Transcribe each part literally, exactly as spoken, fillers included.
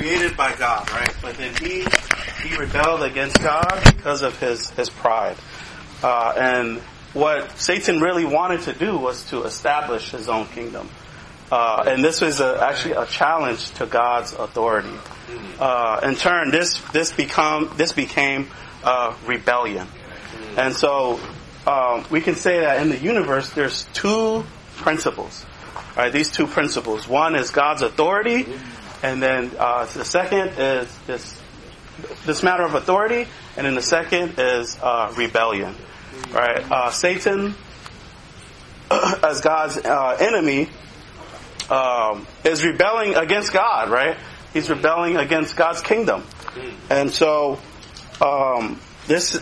created by God, right? But then he he rebelled against God because of his his pride. Uh, and what Satan really wanted to do was to establish his own kingdom. Uh, and this was a, actually a challenge to God's authority. Uh, in turn, this this become this became uh, rebellion. And so um, we can say that in the universe, there's two principles. Right, these two principles. One is God's authority, and then uh, the second is this this matter of authority, and then the second is uh, rebellion. Right, uh, Satan, as God's uh, enemy, um, is rebelling against God. Right, he's rebelling against God's kingdom, and so um, this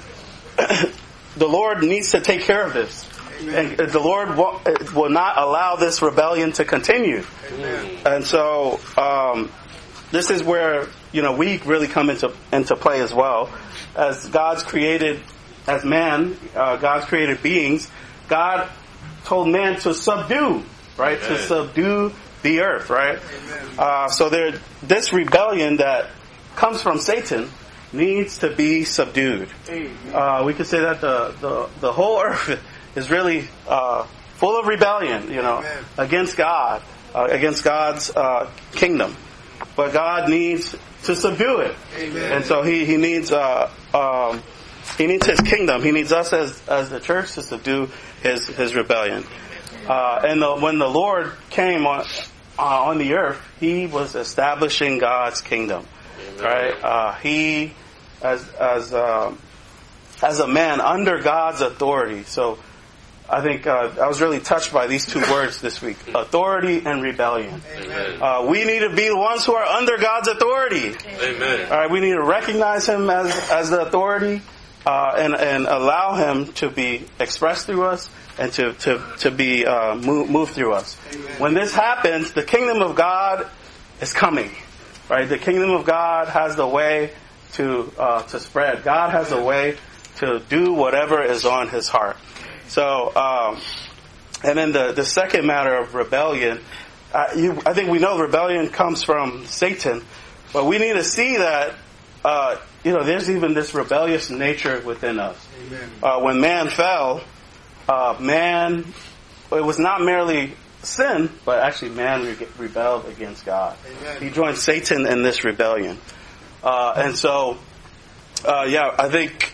the Lord needs to take care of this. And the Lord will not allow this rebellion to continue. Amen. And so, um, this is where, you know, we really come into, into play as well. As God's created, as man, uh, God's created beings, God told man to subdue, right? Amen. To subdue the earth, right? Uh, so there, this rebellion that comes from Satan needs to be subdued. Uh, we could say that the, the, the whole earth is really uh, full of rebellion, you know, Amen. against God, uh, against God's uh, kingdom. But God needs to subdue it, Amen. and so He He needs uh, um, He needs His kingdom. He needs us as as the church to subdue His His rebellion. Uh, and the, when the Lord came on uh, on the earth, He was establishing God's kingdom, Amen. right? Uh, he as as uh, as a man under God's authority. So. I think uh, I was really touched by these two words this week: authority and rebellion. Uh, we need to be the ones who are under God's authority. Amen. All right, we need to recognize Him as as the authority uh, and and allow Him to be expressed through us and to to to be uh, move, move through us. Amen. When this happens, the kingdom of God is coming. Right, the kingdom of God has the way to uh, to spread. God has a way to do whatever is on His heart. So, um, and then the, the second matter of rebellion, uh, you, I think we know rebellion comes from Satan, but we need to see that, uh, you know, there's even this rebellious nature within us. Uh, when man fell, uh, man, it was not merely sin, but actually man re- rebelled against God. Amen. He joined Satan in this rebellion. Uh, and so, uh, yeah, I think,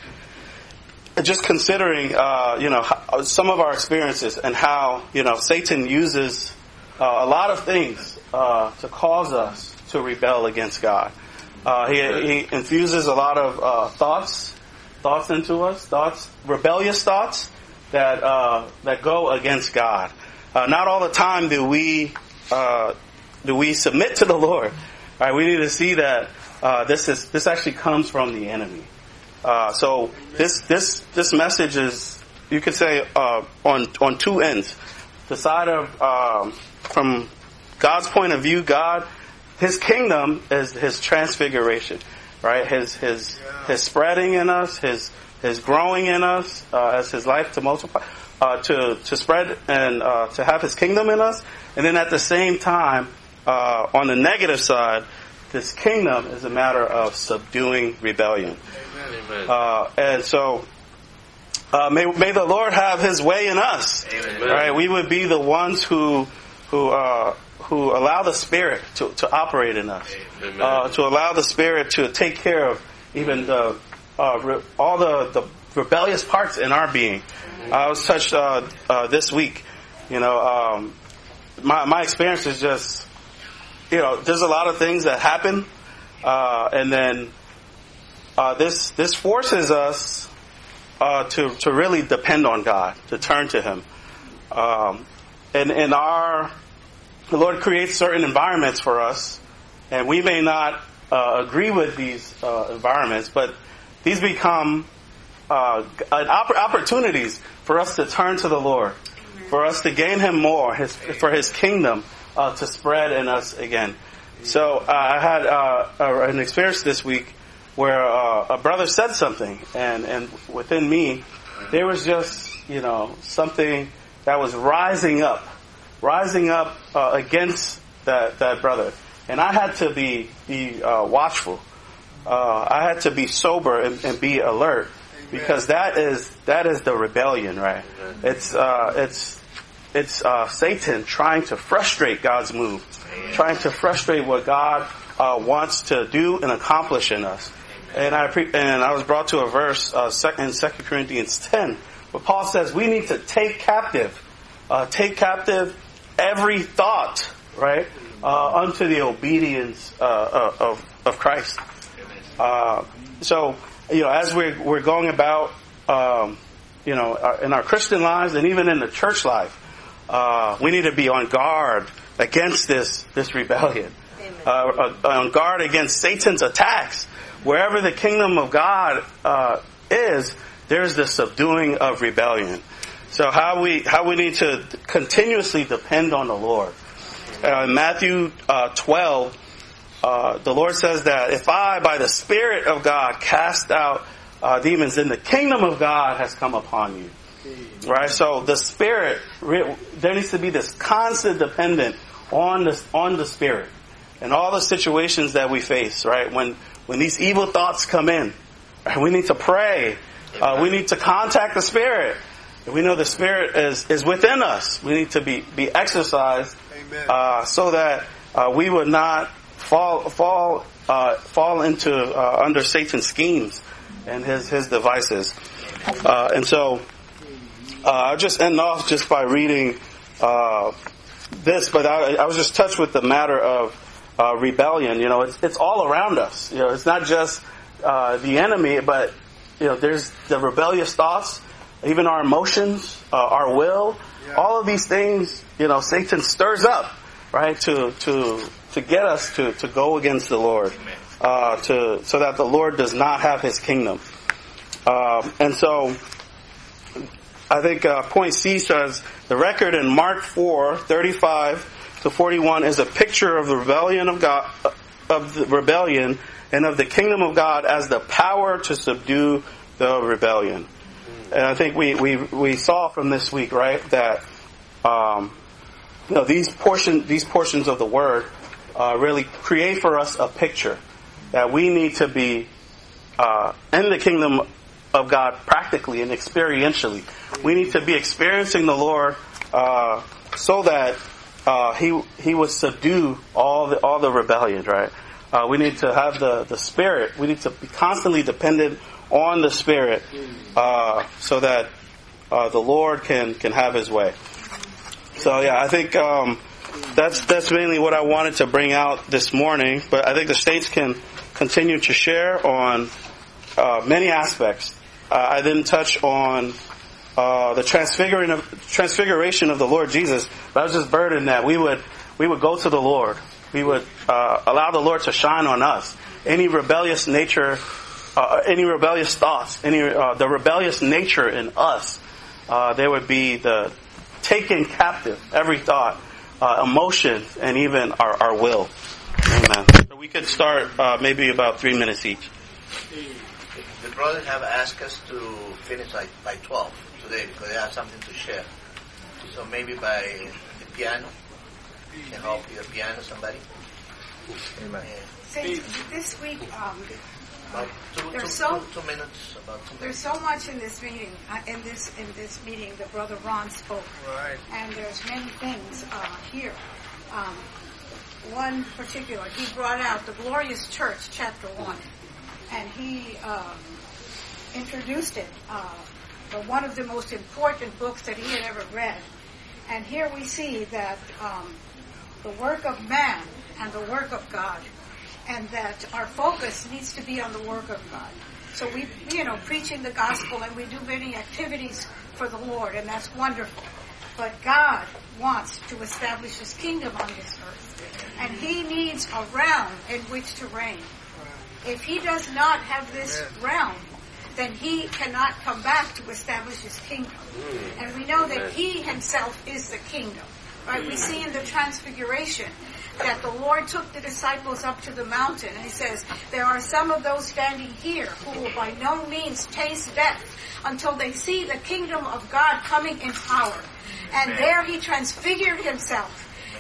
just considering, uh, you know, how, some of our experiences and how, you know, Satan uses uh, a lot of things uh, to cause us to rebel against God. Uh, he, he infuses a lot of uh, thoughts, thoughts into us, thoughts, rebellious thoughts that uh, that go against God. Uh, not all the time do we uh, do we submit to the Lord. All right, we need to see that uh, this is this actually comes from the enemy. Uh, so this this this message is, you could say, uh, on on two ends. The side of um, from God's point of view, God, His kingdom is His transfiguration, right? His His His spreading in us, His His growing in us uh, as His life to multiply, uh, to to spread and uh, to have His kingdom in us, and then at the same time, uh, on the negative side, this kingdom is a matter of subduing rebellion. Uh, and so, uh, may, may the Lord have His way in us. Amen. Right? We would be the ones who, who, uh, who allow the Spirit to, to operate in us. Uh, to allow the Spirit to take care of even the, uh, re- all the, the rebellious parts in our being. I was touched, uh, uh, this week. You know, um, my, my experience is just, you know, there's a lot of things that happen, uh, and then, Uh, this this forces us uh, to to really depend on God, to turn to Him. Um, and in our, the Lord creates certain environments for us, and we may not uh, agree with these uh, environments, but these become uh, opp- opportunities for us to turn to the Lord, for us to gain Him more, His, for His kingdom uh, to spread in us again. So uh, I had uh, an experience this week where uh, a brother said something, and, and within me, there was just, you know, something that was rising up, rising up uh, against that, that brother. And I had to be, be uh, watchful. Uh, I had to be sober and, and be alert, because that is that is the rebellion, right? It's uh, it's it's uh, Satan trying to frustrate God's move, trying to frustrate what God uh, wants to do and accomplish in us. And I pre- and I was brought to a verse uh, in Second Corinthians ten, where Paul says we need to take captive, uh, take captive every thought, right, uh, unto the obedience uh, of of Christ. Uh, so, you know, as we're, we're going about, um, you know, in our Christian lives and even in the church life, uh, we need to be on guard against this, this rebellion. Uh, on guard against Satan's attacks. Wherever the kingdom of God, uh, is, there's the subduing of rebellion. So how we, how we need to continuously depend on the Lord. Uh, in Matthew, uh, twelve, Uh, the Lord says that if I, by the Spirit of God, cast out uh, demons, then the kingdom of God has come upon you. Right? So the Spirit, there needs to be this constant dependence on the, on the Spirit in all the situations that we face, right? When, when these evil thoughts come in, right? We need to pray. Uh, we need to contact the Spirit. We know the Spirit is, is within us. We need to be, be exercised, uh, so that uh, we would not fall fall uh, fall into uh, under Satan's schemes and his his devices. Uh, and so uh, I'll just end off just by reading uh, this, but I, I was just touched with the matter of uh, rebellion. You know, it's it's all around us. You know, it's not just uh, the enemy, but you know, there's the rebellious thoughts, even our emotions, uh, our will, yeah. All of these things. You know, Satan stirs up, right, to to to get us to, to go against the Lord, uh, to so that the Lord does not have His kingdom. Uh, and so, I think uh, point C says the record in Mark four thirty-five to forty-one is a picture of the rebellion of God, of the rebellion, and of the kingdom of God as the power to subdue the rebellion. And I think we we we saw from this week, right, that um, you know these portion these portions of the Word uh, really create for us a picture that we need to be uh, in the kingdom of God practically and experientially. We need to be experiencing the Lord uh, so that uh, He He would subdue all the all the rebellions, right? Uh, we need to have the, the Spirit. We need to be constantly dependent on the Spirit uh, so that uh, the Lord can, can have His way. So yeah, I think um, that's that's mainly what I wanted to bring out this morning. But I think the States can continue to share on uh, many aspects. Uh, I didn't touch on uh, the transfiguring of, transfiguration of the Lord Jesus, but I was just burdened that we would we would go to the Lord. We would uh, allow the Lord to shine on us. Any rebellious nature, uh, any rebellious thoughts, any uh, the rebellious nature in us, uh, there would be the taking captive every thought, uh, emotion, and even our, our will. Amen. So we could start uh, maybe about three minutes each. The brothers have asked us to finish like by twelve today because they have something to share. So maybe by the piano. Can help you, a piano, somebody? Amen. Yeah. This week, um, about two, there's two, so two, two minutes. About two there's minutes. so much in this meeting. Uh, in this in this meeting, the brother Ron spoke, right. And there's many things uh, here. Um, one particular, he brought out the Glorious Church, chapter one, and he um, introduced it. Uh, the one of the most important books that he had ever read, and here we see that. Um, the work of man and the work of God, and that our focus needs to be on the work of God. So we, you know, preaching the gospel, and we do many activities for the Lord, and that's wonderful. But God wants to establish His kingdom on this earth, and He needs a realm in which to reign. If He does not have this realm, then He cannot come back to establish His kingdom. And we know that He Himself is the kingdom. Right, we see in the Transfiguration that the Lord took the disciples up to the mountain, and He says, there are some of those standing here who will by no means taste death until they see the kingdom of God coming in power. And there He transfigured Himself,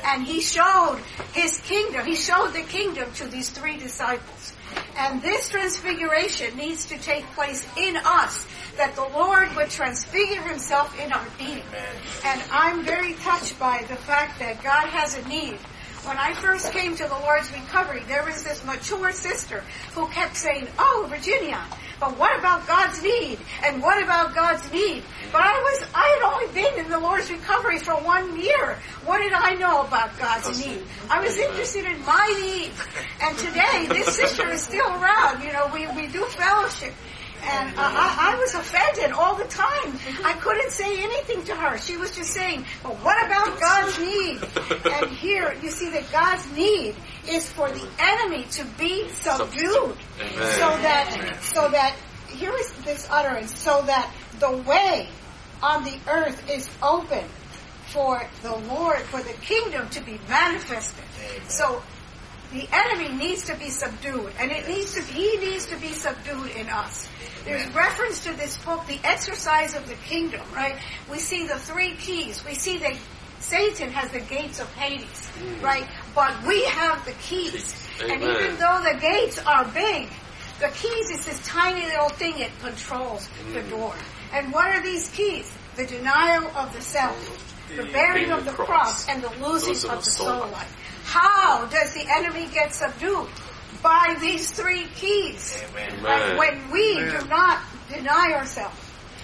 And he showed his kingdom. He showed the kingdom to these three disciples. And this transfiguration needs to take place in us, that the Lord would transfigure himself in our being. And I'm very touched by the fact that God has a need. When I first came to the Lord's Recovery, there was this mature sister who kept saying, oh, Virginia, but what about God's need? And what about God's need? But I was, I had only been in the Lord's Recovery for one year. What did I know about God's need? I was interested in my need. And today, this sister is still around. You know, we, we do fellowship. And uh, I, I was offended all the time. I couldn't say anything to her. She was just saying, well, what about God's need? And here, you see that God's need is for the enemy to be subdued. So that, so that, here is this utterance, so that the way on the earth is open for the Lord, for the kingdom to be manifested. So, the enemy needs to be subdued, and it needs to, he needs to be subdued in us. There's reference to this book, The Exercise of the Kingdom, right? We see the three keys. We see that Satan has the gates of Hades, right? But we have the keys. Amen. And even though the gates are big, the keys is this tiny little thing, it controls mm. the door. And what are these keys? The denial of the self, the bearing of the cross, and the losing of the soul life. How does the enemy get subdued? By these three keys. Amen. Right? When we Amen. do not deny ourselves,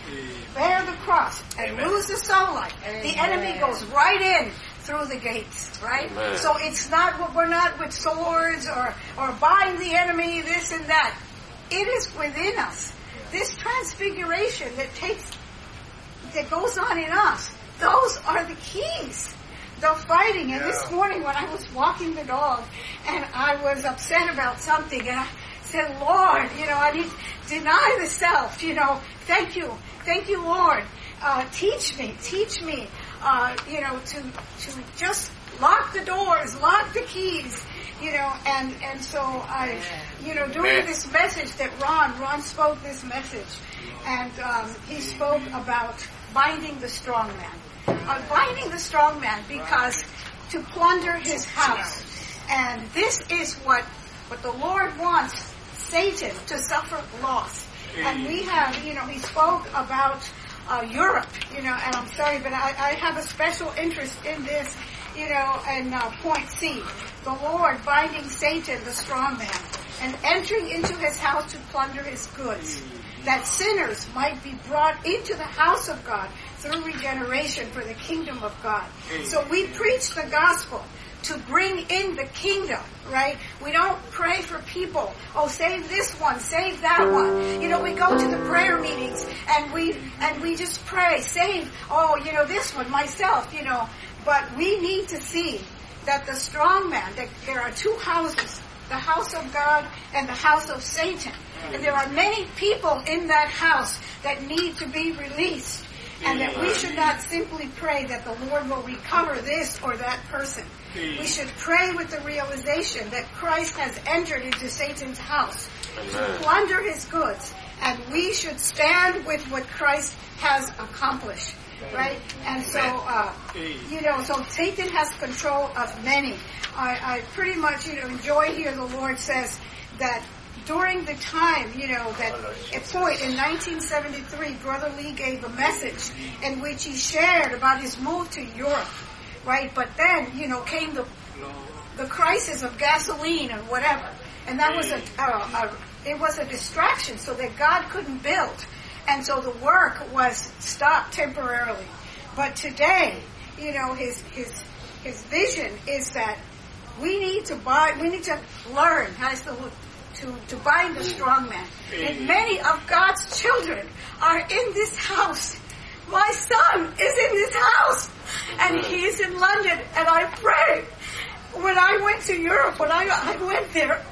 bear the cross, and Amen. lose the soul life, Amen. the enemy goes right in through the gates, right? Amen. So it's not, we're not with swords or, or bind the enemy, this and that. It is within us. This transfiguration that takes, that goes on in us, those are the keys. The fighting. And yeah. this morning when I was walking the dog and I was upset about something and I said, Lord, you know, I need to deny the self, you know, thank you. Thank you, Lord. Uh, teach me, teach me, uh, you know, to, to just lock the doors, lock the keys, you know, and, and so I, you know, during this message that Ron, Ron spoke this message and, um, he spoke about binding the strong man. Uh, binding the strong man because to plunder his house. And this is what, what the Lord wants Satan to suffer loss. And we have, you know, he spoke about uh, Europe, you know, and I'm sorry, but I, I have a special interest in this, you know, and uh, point C. The Lord binding Satan, the strong man, and entering into his house to plunder his goods, that sinners might be brought into the house of God through regeneration for the kingdom of God. So we preach the gospel to bring in the kingdom, right? We don't pray for people. Oh, save this one, save that one. You know, we go to the prayer meetings and we and we just pray, save, oh, you know, this one, myself, you know. But we need to see that the strong man, that there are two houses, the house of God and the house of Satan. And there are many people in that house that need to be released. And that we should not simply pray that the Lord will recover this or that person. We should pray with the realization that Christ has entered into Satan's house Amen. to plunder his goods. And we should stand with what Christ has accomplished. Right? And so, uh, you know, so Satan has control of many. I, I pretty much, you know, enjoy here the Lord says that during the time, you know, that at point in nineteen seventy-three, Brother Lee gave a message in which he shared about his move to Europe, right? But then, you know, came the the crisis of gasoline and whatever, and that was a, a, a it was a distraction, so that God couldn't build, and so the work was stopped temporarily. But today, you know, his his his vision is that we need to buy, we need to learn how to. To, to bind the strong man. And many of God's children are in this house. My son is in this house. And he is in London. And I pray. When I went to Europe, when I, I went there,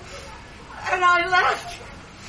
and I left,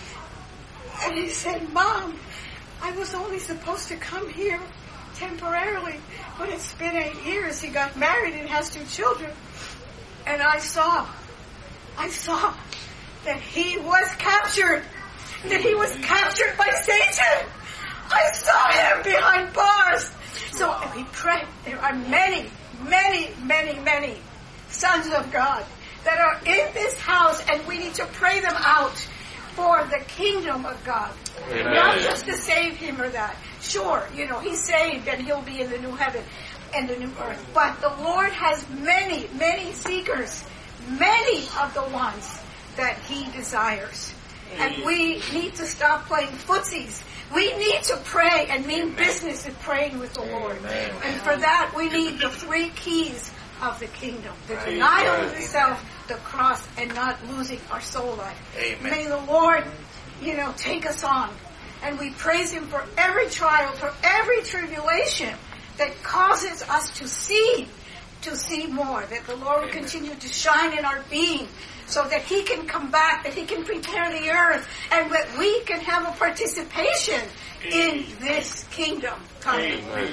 and he said, Mom, I was only supposed to come here temporarily, but it's been eight years. He got married and has two children. And I saw, I saw that he was captured, that he was captured by Satan. I saw him behind bars. So we pray. There are many, many, many, many sons of God that are in this house, and we need to pray them out for the kingdom of God. Amen. Not just to save him or that. Sure, you know, he's saved and he'll be in the new heaven and the new earth. But the Lord has many, many seekers, many of the ones that he desires. And we need to stop playing footsies. We need to pray and mean business in praying with the Lord. Amen. And for that, we need the three keys of the kingdom. The denial of the self, the cross, and not losing our soul life. Amen. May the Lord, you know, take us on. And we praise him for every trial, for every tribulation that causes us to see, to see more. That the Lord will continue to shine in our being, so that he can come back, that he can prepare the earth, and that we can have a participation in this kingdom coming. Amen.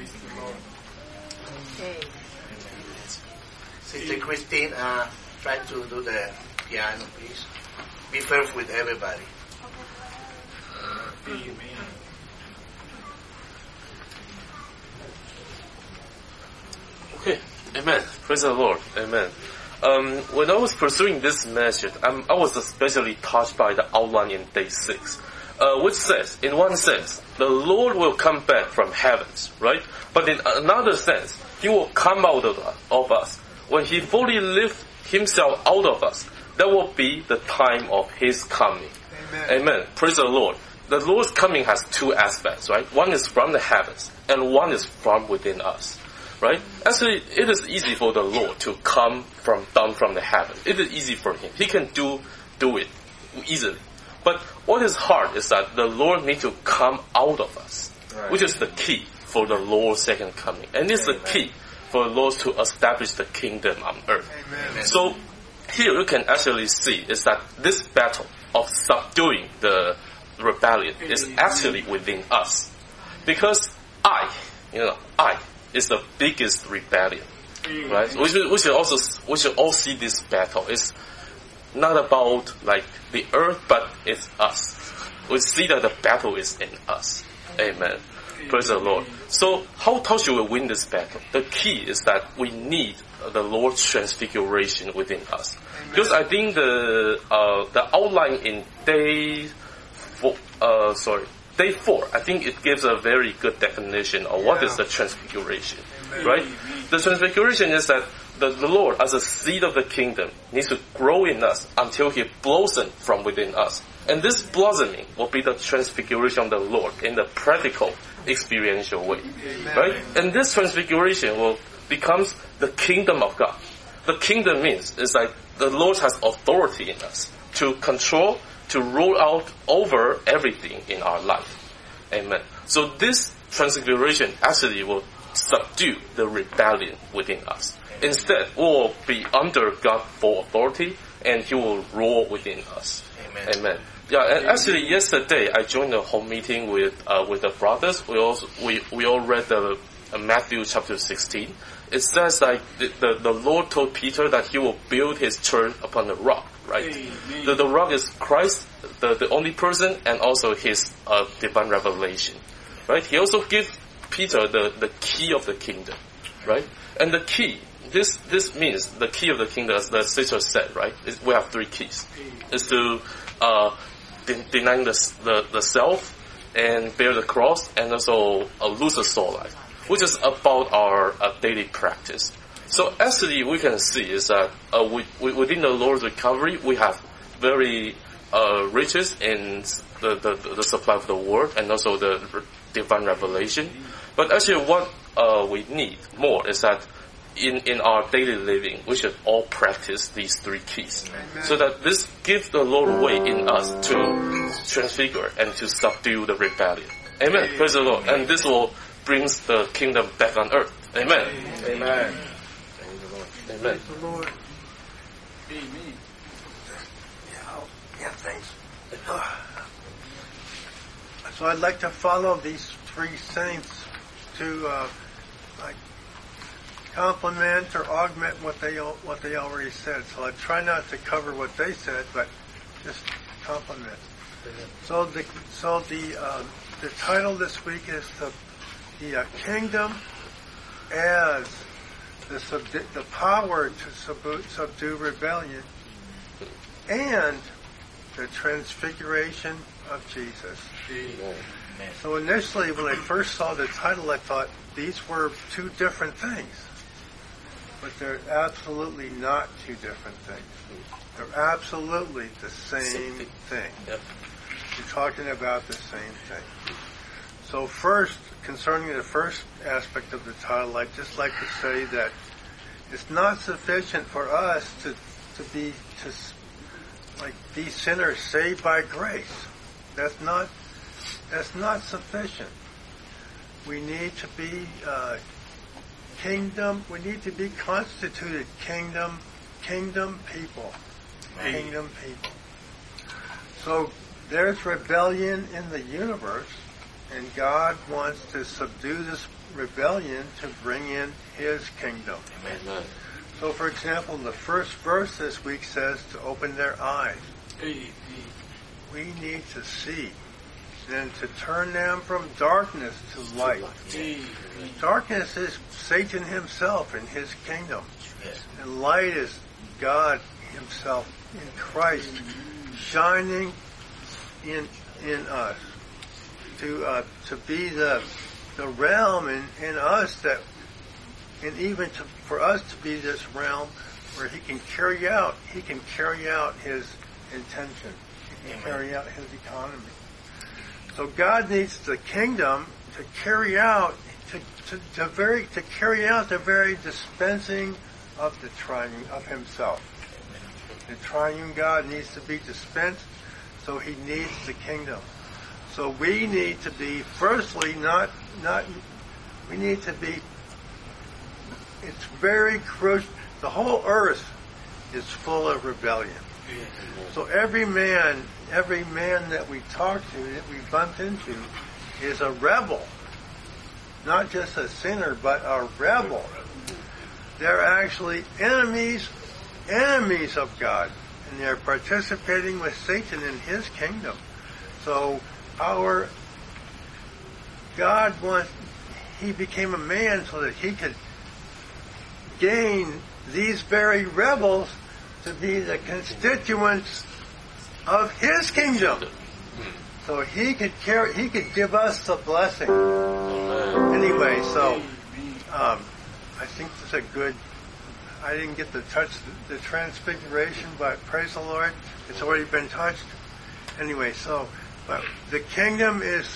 Amen. Sister Christine, uh, try to do the piano, please. Be fair with everybody. Amen. Okay, amen. Praise the Lord. Amen. Um, when I was pursuing this message, I'm, I was especially touched by the outline in day six, uh, which says, in one sense, the Lord will come back from heavens, right? But in another sense, he will come out of, of us. When he fully lifts himself out of us, that will be the time of his coming. Amen. Amen. Praise the Lord. The Lord's coming has two aspects, right? One is from the heavens, and one is from within us. Right? Actually, it is easy for the Lord to come from down from the heaven. It is easy for him. He can do do it easily. But what is hard is that the Lord needs to come out of us, right, which is the key for the Lord's second coming. And it's Amen. The key for the Lord to establish the kingdom on earth. Amen. So here you can actually see is that this battle of subduing the rebellion is actually within us. Because I, you know, I, is the biggest rebellion, right? We should, we should also we should all see this battle. It's not about like the earth, but it's us. We see that the battle is in us. Amen. Praise the Lord. So how, how should we win this battle? The key is that we need the Lord's transfiguration within us. Because I think the uh, the outline in day four, uh, sorry. Day four, I think it gives a very good definition of what yeah. is the transfiguration, Amen. Right? The transfiguration is that the, the Lord, as a seed of the kingdom, needs to grow in us until he blossoms from within us. And this blossoming will be the transfiguration of the Lord in the practical, experiential way, Amen. Right? And this transfiguration will becomes the kingdom of God. The kingdom means is like the Lord has authority in us to control, to rule out over everything in our life. Amen. So this transfiguration actually will subdue the rebellion within us. Instead, we will be under God's full authority and he will rule within us. Amen. Amen. Yeah, and actually yesterday I joined a home meeting with uh, with the brothers. We also we, we all read the uh, Matthew chapter sixteen. It says like the, the, the Lord told Peter that he will build his church upon the rock. Right, the, the rock is Christ, the, the only person, and also his uh, divine revelation. Right, he also gives Peter the, the key of the kingdom. Right, and the key, this this means the key of the kingdom, as the sister said. Right, is we have three keys. Is to uh, de- deny the, the the self and bear the cross, and also uh, lose the soul life, which is about our uh, daily practice. So actually, we can see is that uh, we, we, within the Lord's recovery, we have very uh, riches in the, the the supply of the Word and also the divine revelation. But actually, what uh, we need more is that in in our daily living, we should all practice these three keys, Amen. So that this gives the Lord way in us to transfigure and to subdue the rebellion. Amen. Amen. Praise the Lord. And this will bring the kingdom back on earth. Amen. Amen. Amen. Amen. Praise the Lord. Amen. Yeah, yeah, thanks. So I'd like to follow these three saints to uh, like complement or augment what they what they already said. So I try not to cover what they said, but just complement. So the so the uh, the title this week is the the uh, kingdom as the, subdu- the power to subdue, subdue rebellion, and the transfiguration of Jesus. Amen. So initially, when I first saw the title, I thought these were two different things. But they're absolutely not two different things. They're absolutely the same thing. Yep. You're talking about the same thing. So first, concerning the first aspect of the title, I'd just like to say that it's not sufficient for us to to be to like be sinners saved by grace. That's not that's not sufficient. We need to be uh, kingdom. We need to be constituted kingdom kingdom people. Kingdom people. So there's rebellion in the universe, and God wants to subdue this rebellion to bring in His kingdom. Amen. So, for example, the first verse this week says to open their eyes. We need to see, and to turn them from darkness to light. Darkness is Satan himself in his kingdom, and light is God Himself in Christ shining in in us to uh, to be the the realm in, in us that, and even to, for us to be this realm where He can carry out He can carry out His intention. He can carry out His economy. So God needs the kingdom to carry out to to, to very to carry out the very dispensing of the triune of Himself. The triune God needs to be dispensed, so He needs the kingdom. So we need to be, firstly, not, not, we need to be, it's very crucial. The whole earth is full of rebellion. So every man, every man that we talk to, that we bump into, is a rebel. Not just a sinner, but a rebel. They're actually enemies enemies of God, and they're participating with Satan in his kingdom. So our God wants, He became a man so that He could gain these very rebels to be the constituents of His kingdom. So He could carry, He could give us the blessing. Anyway, so um, I think this is a good. I didn't get to touch the, the transfiguration, but praise the Lord, it's already been touched. Anyway, so, but the kingdom is,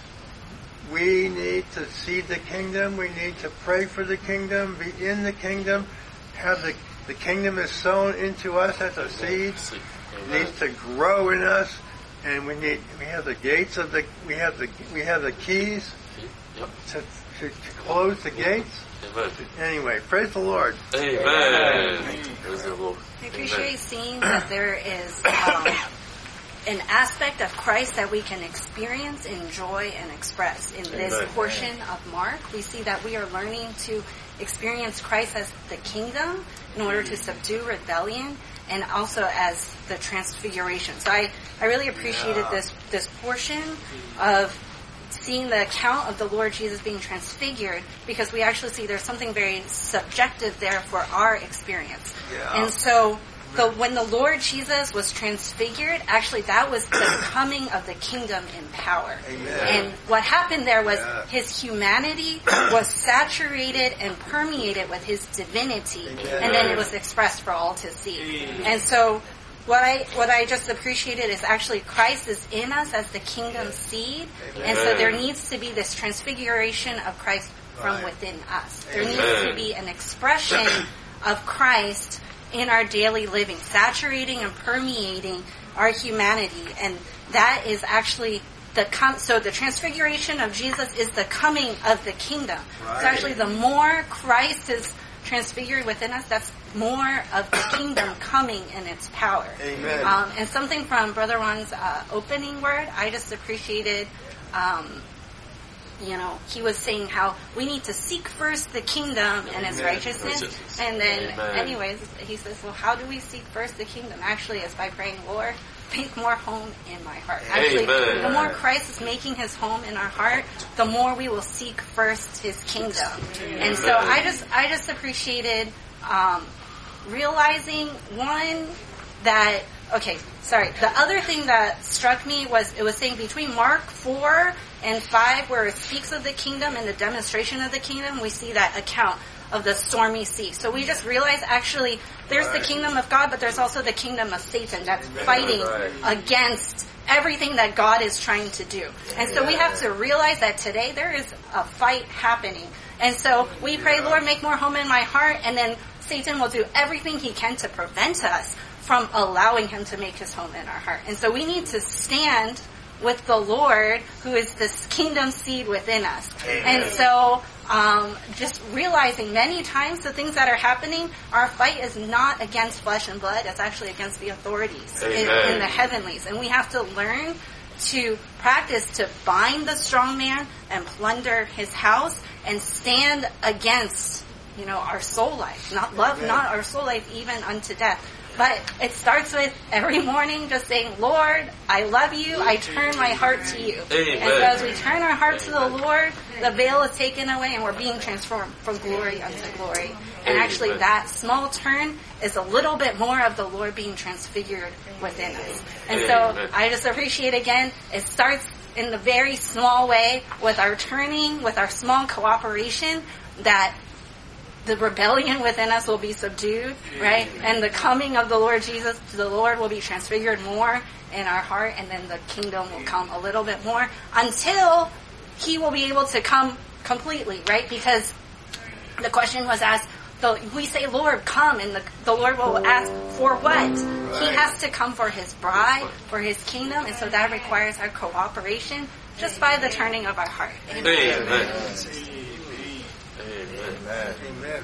we need to see the kingdom, we need to pray for the kingdom, be in the kingdom, have the, the kingdom is sown into us as a seed, it needs to grow in us, and we need, we have the gates of the, we have the, we have the keys to, to, to close the gates. Amen. Anyway, praise the Lord. Amen. Amen. Praise the Lord. I appreciate seeing that there is um, an aspect of Christ that we can experience, enjoy, and express in this Amen. portion of Mark. We see that we are learning to experience Christ as the kingdom in order to subdue rebellion, and also as the transfiguration. So I, I really appreciated yeah. this this portion of seeing the account of the Lord Jesus being transfigured, because we actually see there's something very subjective there for our experience. Yeah. And so the, when the Lord Jesus was transfigured, actually that was the coming of the kingdom in power. Amen. And what happened there was yeah. His humanity was saturated and permeated with His divinity. Amen. And then it was expressed for all to see. And so What I what I just appreciated is actually Christ is in us as the kingdom seed, Amen. and so there needs to be this transfiguration of Christ from right. within us. There Amen. needs to be an expression of Christ in our daily living, saturating and permeating our humanity, and that is actually the com- so the transfiguration of Jesus is the coming of the kingdom. Right. So actually, the more Christ is transfigured within us, that's more of the kingdom coming in its power. Amen. Um, and something from Brother Ron's uh, opening word, I just appreciated, um, you know, he was saying how we need to seek first the kingdom and His righteousness. And then, Amen. anyways, he says, well, how do we seek first the kingdom? Actually, it's by praying, Lord, make more home in my heart. Actually, Amen. the more Christ is making his home in our heart, the more we will seek first his kingdom. And so I just, I just appreciated, um, realizing, one, that, okay, sorry, the other thing that struck me was, it was saying between Mark four and five, where it speaks of the kingdom and the demonstration of the kingdom, we see that account of the stormy sea. So we just realized actually there's the kingdom of God, but there's also the kingdom of Satan that's fighting against everything that God is trying to do. And so we have to realize that today there is a fight happening. And so we pray, Lord, make more home in my heart, and then Satan will do everything he can to prevent us from allowing him to make his home in our heart. And so we need to stand with the Lord, who is this kingdom seed within us. Amen. And so um, just realizing many times the things that are happening, our fight is not against flesh and blood, it's actually against the authorities in, in the heavenlies. And we have to learn to practice to bind the strong man and plunder his house and stand against, you know, our soul life. Not love, Amen. Not our soul life even unto death. But it starts with every morning just saying, Lord, I love you. I turn my heart to you. Amen. And so as we turn our heart to the Lord, the veil is taken away and we're being transformed from glory unto glory. And actually that small turn is a little bit more of the Lord being transfigured within us. And so I just appreciate again, it starts in the very small way with our turning, with our small cooperation, that the rebellion within us will be subdued, right? And the coming of the Lord Jesus, the Lord will be transfigured more in our heart, and then the kingdom will come a little bit more until he will be able to come completely, right? Because the question was asked, so we say, Lord, come, and the, the Lord will ask, for what? He has to come for his bride, for his kingdom, and so that requires our cooperation just by the turning of our heart. Amen. Amen. Amen. Amen.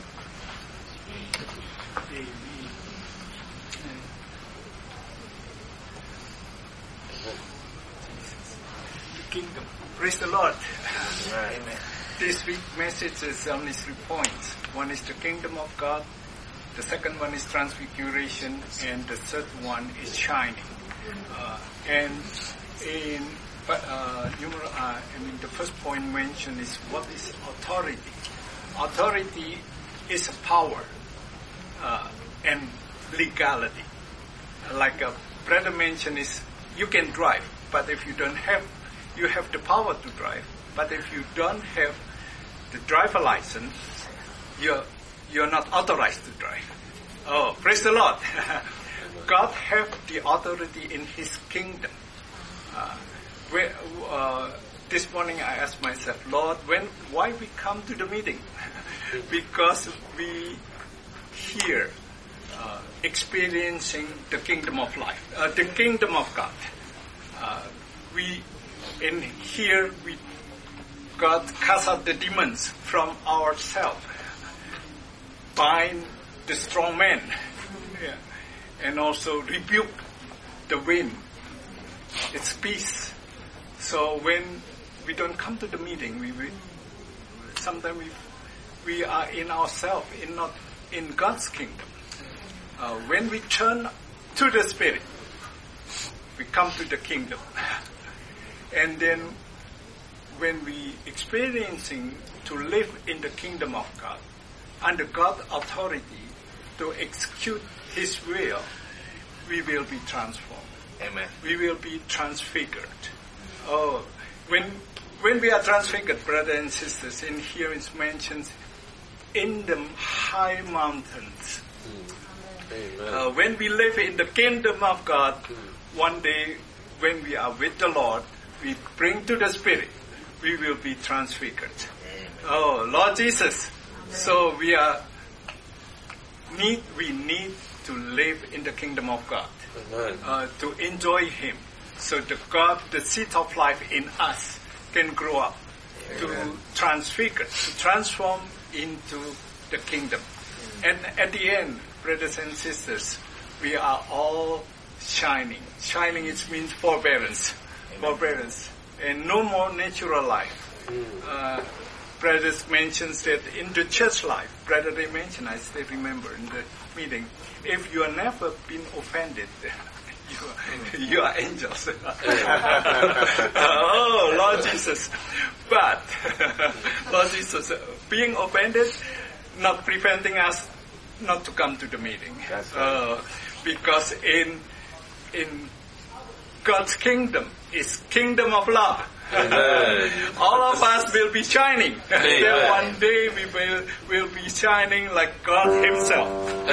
Kingdom. Praise the Lord. Amen. This week's message is only three points. One is the kingdom of God. The second one is transfiguration, and the third one is shining. Uh, and in uh, numer- uh, I mean, the first point mentioned is what is authority. Authority is a power uh, and legality. Like a brother mentioned, is you can drive, but if you don't have, you have the power to drive. But if you don't have the driver license, you're you're not authorized to drive. Oh, praise the Lord! God have the authority in His kingdom. Uh, where, uh, this morning I asked myself, Lord, when why we come to the meeting? Because we here uh, experiencing the kingdom of life, uh, the kingdom of God. Uh, we in here we God cast out the demons from ourselves, bind the strong man, yeah, and also rebuke the wind. It's peace. So when we don't come to the meeting, we, we sometimes we we are in ourselves, in not in God's kingdom. Uh, when we turn to the Spirit, we come to the kingdom, and then when we experiencing to live in the kingdom of God, under God's authority to execute His will, we will be transformed. Amen. We will be transfigured. Oh, when when we are transfigured, brothers and sisters, in here it's mentioned in the high mountains. Amen. Uh, when we live in the kingdom of God, one day when we are with the Lord, we bring to the Spirit, we will be transfigured. Oh, Lord Jesus. So we are need we need to live in the kingdom of God, uh, to enjoy Him, so the God, the seed of life in us, can grow up, Amen. To transfigure, to transform into the kingdom. And at the end, brothers and sisters, we are all shining. Shining it means forbearance, Amen. Forbearance, and no more natural life. Uh, brothers mentions that in the church life, brother they mentioned, I still remember in the meeting, if you have never been offended, you, you are angels. Oh, Lord Jesus. But, Lord Jesus, being offended, not preventing us not to come to the meeting. That's right. Uh, because in in God's kingdom is kingdom of love. All of us will be shining. Then one day we will will be shining like God Himself.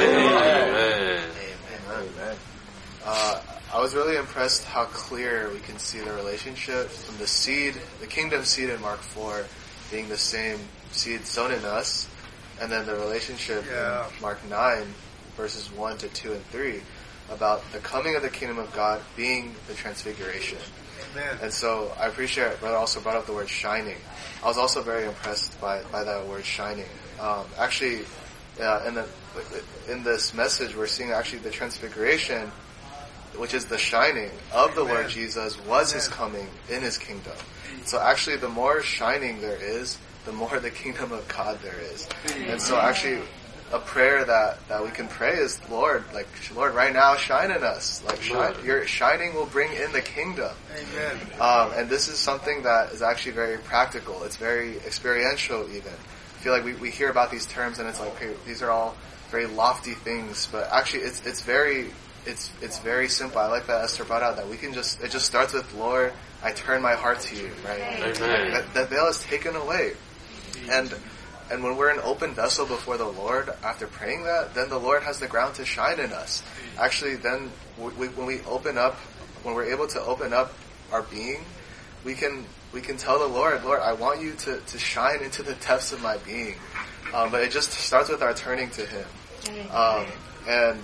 Amen. Amen. Uh, I was really impressed how clear we can see the relationship from the seed, the kingdom seed in Mark four, being the same seed sown in us, and then the relationship Yeah. in Mark nine, verses one to two and three, about the coming of the kingdom of God being the transfiguration. Amen. And so I appreciate Brother also brought up the word shining. I was also very impressed by, by that word shining. Um, actually, uh, in the in this message, we're seeing actually the transfiguration, which is the shining of the Lord Jesus, was His coming in His kingdom. So actually, the more shining there is, the more the kingdom of God there is. And so actually, a prayer that, that we can pray is, Lord, like, Lord, right now, shine in us. Like, shine, your shining will bring in the kingdom. Amen. Um, and this is something that is actually very practical. It's very experiential even. I feel like we, we hear about these terms and it's like, hey, these are all very lofty things, but actually it's, it's very, it's, it's very simple. I like that Esther brought out that we can just, it just starts with, Lord, I turn my heart to you, right? Amen. That, that veil is taken away. And, and when we're an open vessel before the Lord, after praying that, then the Lord has the ground to shine in us. Actually, then we, we, when we open up, when we're able to open up our being, we can we can tell the Lord, Lord, I want you to, to shine into the depths of my being. Um, but it just starts with our turning to Him. Um, and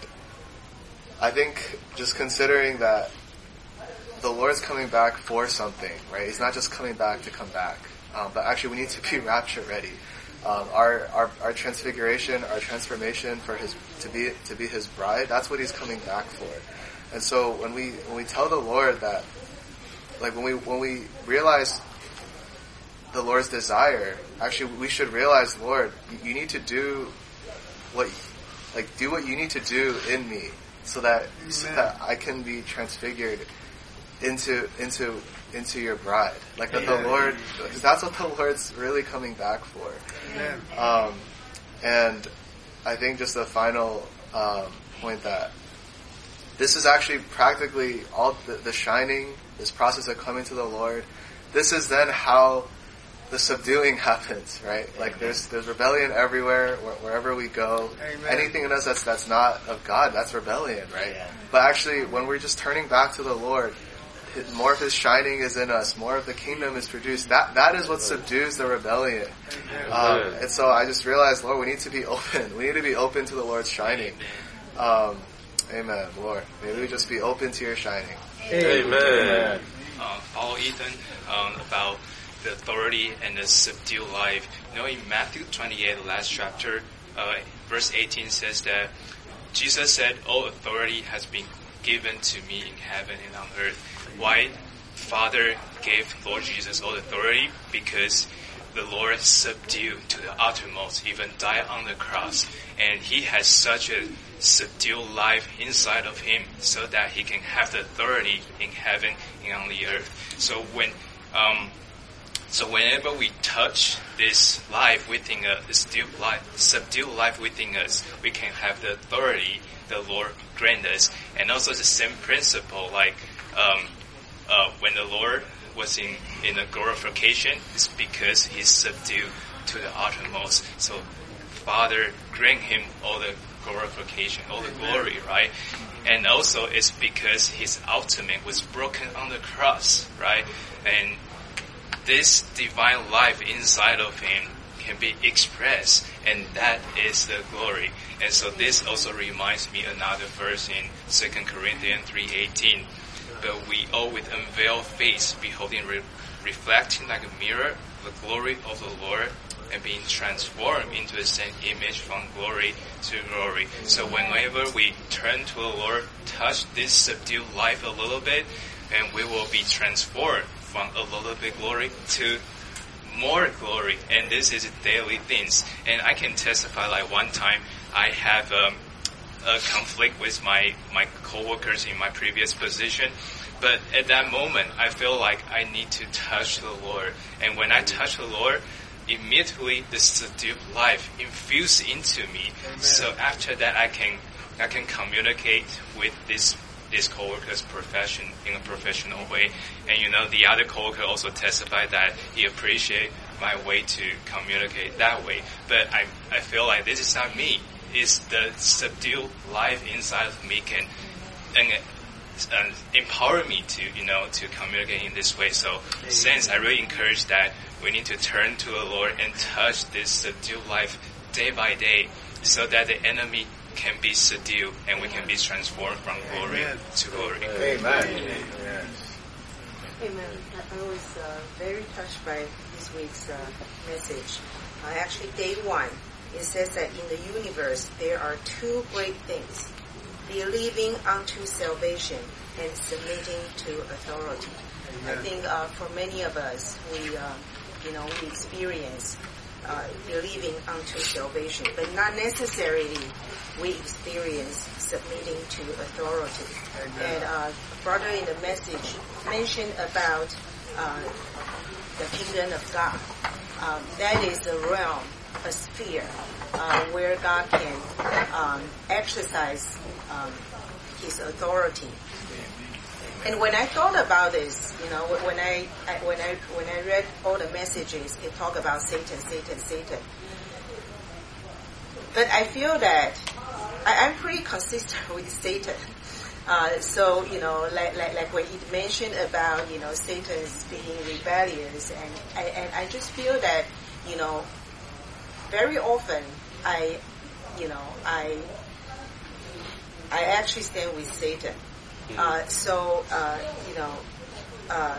I think just considering that the Lord's coming back for something, right? He's not just coming back to come back. Um, but actually we need to be rapture ready. Um, our, our, our transfiguration, our transformation for His, to be, to be His bride, that's what He's coming back for. And so when we, when we tell the Lord that, like when we, when we realize the Lord's desire, actually we should realize, Lord, you need to do what, like do what you need to do in me so that, so that I can be transfigured into, into, into your bride. Like that the Lord, that's what the Lord's really coming back for. Amen. Um, and I think just the final um, point that this is actually practically all the, the shining, this process of coming to the Lord. This is then how the subduing happens, right? Like there's there's rebellion everywhere, wh- wherever we go. Amen. Anything in us that's that's not of God, that's rebellion, right? Yeah. But actually, when we're just turning back to the Lord, more of His shining is in us. More of the kingdom is produced. That that is what subdues the rebellion. Um, and so I just realized, Lord, we need to be open. We need to be open to the Lord's shining. Um, amen, Lord. May we just be open to your shining. Amen. Um, follow Ethan um, about the authority and the subdued life. You know, in Matthew twenty-eight, the last chapter, uh, verse eighteen says that Jesus said, "All authority has been given to me in heaven and on earth." Why Father gave Lord Jesus all authority? Because the Lord subdued to the uttermost, even died on the cross. And He has such a subdued life inside of Him so that He can have the authority in heaven and on the earth. So when, um, so whenever we touch this life within us, this subdued life, subdued life within us, we can have the authority the Lord grant us. And also the same principle, like, um, uh, when the Lord was in, in a glorification, it's because He's subdued to the uttermost. So Father grant Him all the glorification, all the glory, right? And also it's because His ultimate was broken on the cross, right? And this divine life inside of Him can be expressed, and that is the glory. And so this also reminds me another verse in Second Corinthians three eighteen. But we all with unveiled face, beholding, re- reflecting like a mirror, the glory of the Lord, and being transformed into the same image from glory to glory. So whenever we turn to the Lord, touch this subdued life a little bit, and we will be transformed from a little bit glory to more glory. And this is daily things. And I can testify, like one time I have um, a conflict with my, my coworkers in my previous position. But at that moment, I feel like I need to touch the Lord. And when I touch the Lord, immediately the subdued life infused into me. Amen. So after that, I can I can communicate with this this coworker's profession in a professional way. And you know, the other coworker also testified that he appreciate my way to communicate that way. But I I feel like this is not me. It's the subdued life inside of me can and, and empower me to you know to communicate in this way. So since I really encourage that we need to turn to the Lord and touch this subdued life day by day, so that the enemy can be subdued and we can be transformed from glory Amen. To glory. Amen. Amen. Amen. I was uh, very touched by this week's uh, message. Uh, actually, day one, it says that in the universe there are two great things: believing unto salvation and submitting to authority. Amen. I think uh, for many of us, we, uh, you know, we experience uh, believing unto salvation, but not necessarily we experience submitting to authority. Amen. And uh, brother in the message mentioned about uh, the kingdom of God. Um, that is a realm, a sphere, uh, where God can um, exercise um, His authority. And when I thought about this, you know, when I, I when I when I read all the messages, it talk about Satan, Satan, Satan. But I feel that I, I'm pretty consistent with Satan. Uh, so, you know, like, like, like when he mentioned about, you know, Satan's being rebellious, and I, and I just feel that, you know, very often I, you know, I, I actually stand with Satan. Uh, so, uh, you know, uh,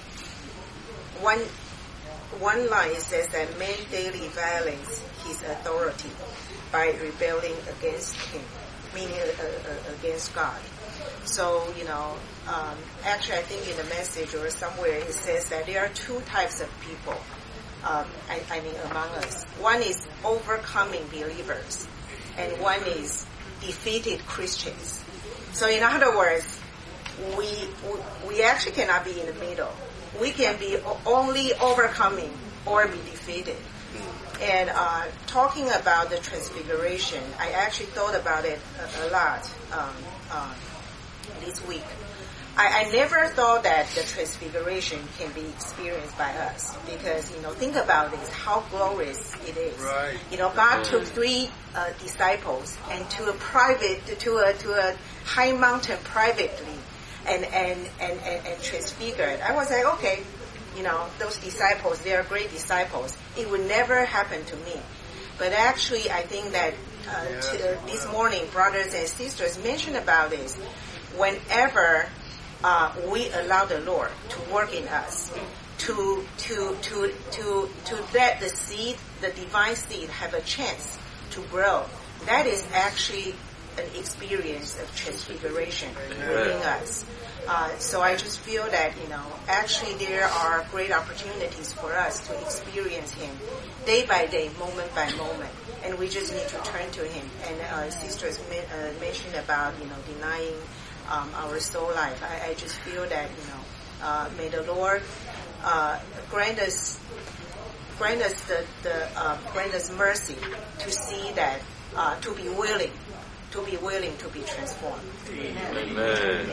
one, one line says that man daily violates his authority by rebelling against him, meaning uh, uh, against God. So, you know, um, actually I think in the message or somewhere it says that there are two types of people, um, I, I mean among us. One is overcoming believers, and one is defeated Christians. So in other words, we we actually cannot be in the middle. We can be only overcoming or be defeated. And uh, talking about the transfiguration, I actually thought about it a, a lot um, uh, this week. I, I never thought that the transfiguration can be experienced by us because, you know, think about this, how glorious it is. Right. You know, God took three uh, disciples and to a private, to a to a high mountain privately, and and and and, and transfigured. I was like, okay, you know, those disciples, they are great disciples. It would never happen to me. But actually, I think that uh, yeah. to, uh, this morning, brothers and sisters mentioned about this. Whenever uh, we allow the Lord to work in us, to to to to to let the seed, the divine seed, have a chance to grow, that is actually an experience of transfiguration within us. Uh, so I just feel that, you know, actually there are great opportunities for us to experience Him day by day, moment by moment, and we just need to turn to Him. And uh, sisters ma- uh, mentioned about, you know, denying um, our soul life. I, I just feel that, you know, uh, may the Lord uh, grant us grant us the, the uh, grant us mercy to see that, uh, to be willing, to be willing to be transformed. Amen. Amen.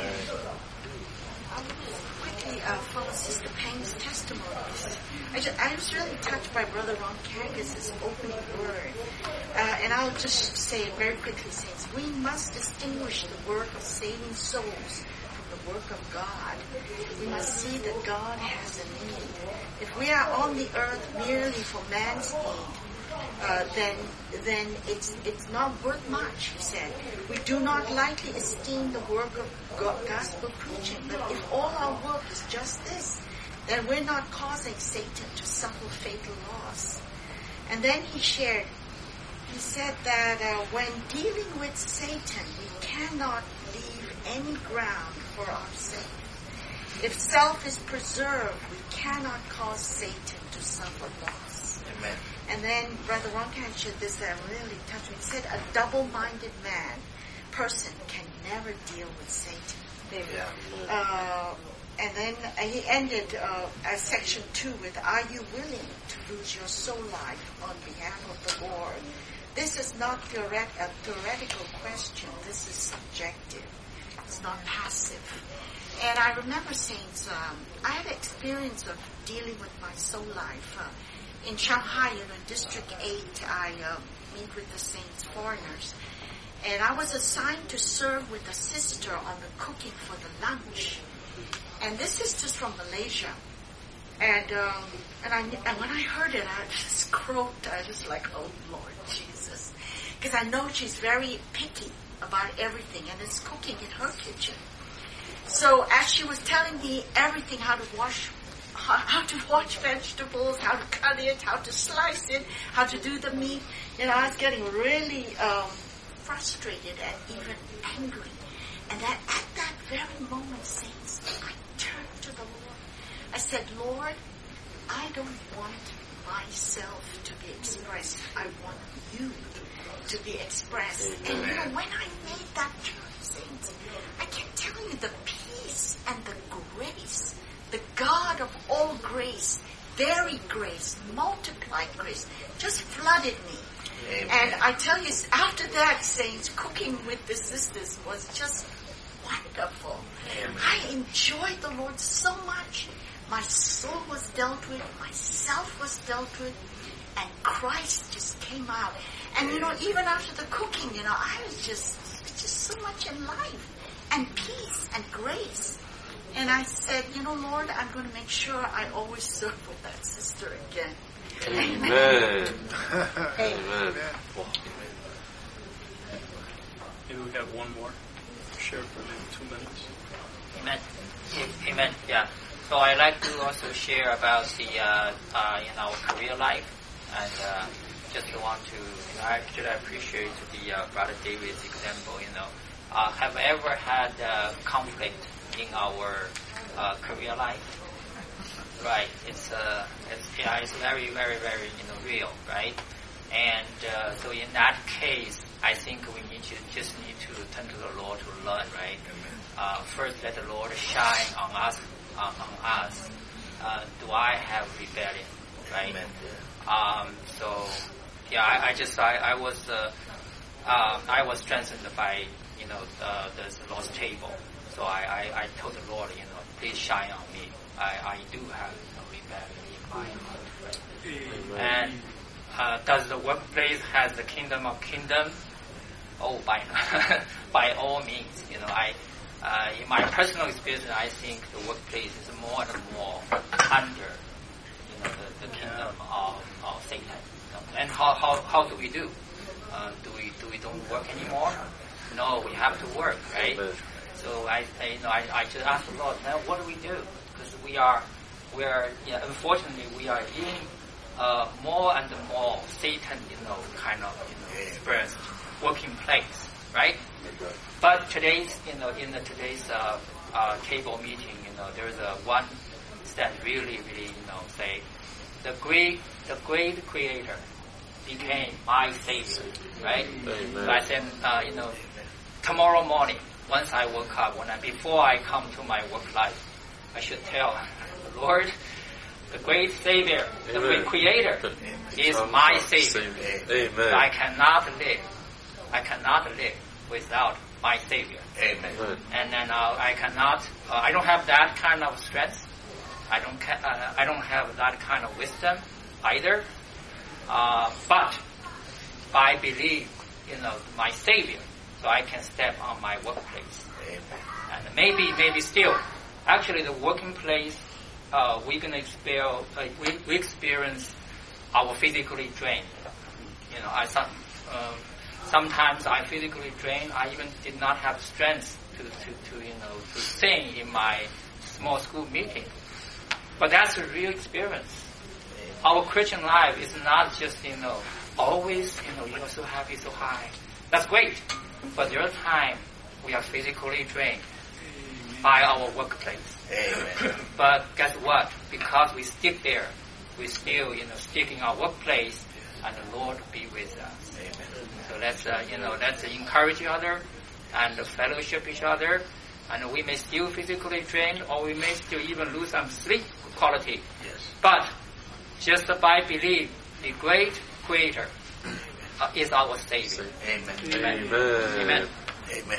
Uh, follow Sister Pang's testimonies. I, just, I was really touched by Brother Ron Kangas' opening word. Uh, and I'll just say it very quickly, saints. We must distinguish the work of saving souls from the work of God. We must see that God has a need. If we are on the earth merely for man's need, Uh, then then it's it's not worth much, he said. We do not lightly esteem the work of gospel preaching, but if all our work is just this, then we're not causing Satan to suffer fatal loss. And then he shared, he said that uh, when dealing with Satan, we cannot leave any ground for ourselves. If self is preserved, we cannot cause Satan to suffer loss. Amen. And then Brother Ron Kangas, this uh, really touched me. He said, a double-minded man person can never deal with Satan. Yeah. Uh, and then he ended uh, at section two with, are you willing to lose your soul life on behalf of the Lord? This is not theoret- a theoretical question. This is subjective. It's not passive. And I remember saying, um, I had experience of dealing with my soul life. Uh, in Shanghai, you know, in District eight, I uh, meet with the saints, foreigners. And I was assigned to serve with a sister on the cooking for the lunch. And this sister's from Malaysia. And um, and I and when I heard it, I just croaked. I was like, oh, Lord Jesus. Because I know she's very picky about everything, and it's cooking in her kitchen. So as she was telling me everything, how to wash, how, how to wash vegetables, how to cut it, how to slice it, how to do the meat, you know, I was getting really um, frustrated and even angry. And that at that very moment, saints, I turned to the Lord. I said, Lord, I don't want myself to be expressed. I want you to be expressed. And you know, when I made that turn, saints, I can tell you the peace and the grace, the God of all grace, varied grace, multiplied grace, just flooded me. Amen. And I tell you, after that, saints, cooking with the sisters was just wonderful. Amen. I enjoyed the Lord so much. My soul was dealt with, myself was dealt with, and Christ just came out. And you know, even after the cooking, you know, I was just, just so much in life, and peace, and grace. And I said, you know, Lord, I'm going to make sure I always serve with that sister again. Amen. Amen. Amen. Maybe we have one more. Share for maybe two minutes. Amen. Amen. Yeah. So I like to also share about the uh, uh, in our career life, and uh, just want to. You know, I actually appreciate the uh, Brother David's example. You know, uh, have ever had uh, conflict in our uh, career life? Right. It's uh, it's yeah, it's very, very, very you know real, right? And uh, so in that case, I think we need to just need to turn to the Lord to learn, right? Uh, first, let the Lord shine on us. Uh, on us, uh, do I have rebellion, right? Um, so, yeah, I, I just, I, I was, uh, uh, I was strengthened by, you know, uh, the Lord's table. So I, I, I told the Lord, you know, please shine on me. I, I do have you know, rebellion in my heart, right? And uh, does the workplace has the kingdom of kingdom? Oh, by by all means, you know, I. Uh, in my personal experience, I think the workplace is more and more under, you know, the, the kingdom of, of Satan. You know? And how, how how do we do? Uh, do we do we don't work anymore? No, we have to work, right? So I, I you know I, I just ask the Lord, now what do we do? Because we are we are you know, unfortunately we are in uh, more and more Satan, you know, kind of you know experienced working place, right? But today's, you know, in the today's uh, uh, table meeting, you know, there's a one that really, really, you know, say, the great, the great Creator became my Savior, right? Amen. So I said, uh, you know, tomorrow morning, once I woke up, when I before I come to my work life, I should tell the Lord, the great Savior, Amen. The great Creator, Amen. Is my Savior. Amen. I cannot live. I cannot live without my Savior. Amen. And then uh, I cannot. Uh, I don't have that kind of strength. I don't. Ca- uh, I don't have that kind of wisdom either. Uh, but I believe, you know, my Savior, so I can step on my workplace. Amen. And maybe, maybe still, actually, the working place, uh, we're gonna experience. Uh, we, we experience our physically drained. You know, I some. Uh, Sometimes I physically drained. I even did not have strength to, to, to, you know, to sing in my small school meeting. But that's a real experience. Our Christian life is not just, you know, always, you know, you're so happy, so high. That's great. But there are times we are physically drained by our workplace. Amen. But guess what? Because we stick there, we still, you know, stick in our workplace, and the Lord be with us. Amen. So let's, uh, you know, let's encourage each other, and fellowship each other, and we may still physically drain, or we may still even lose some sleep quality. Yes. But just by belief, the great Creator uh, is our Savior. Amen. Amen. Amen. Amen. Amen.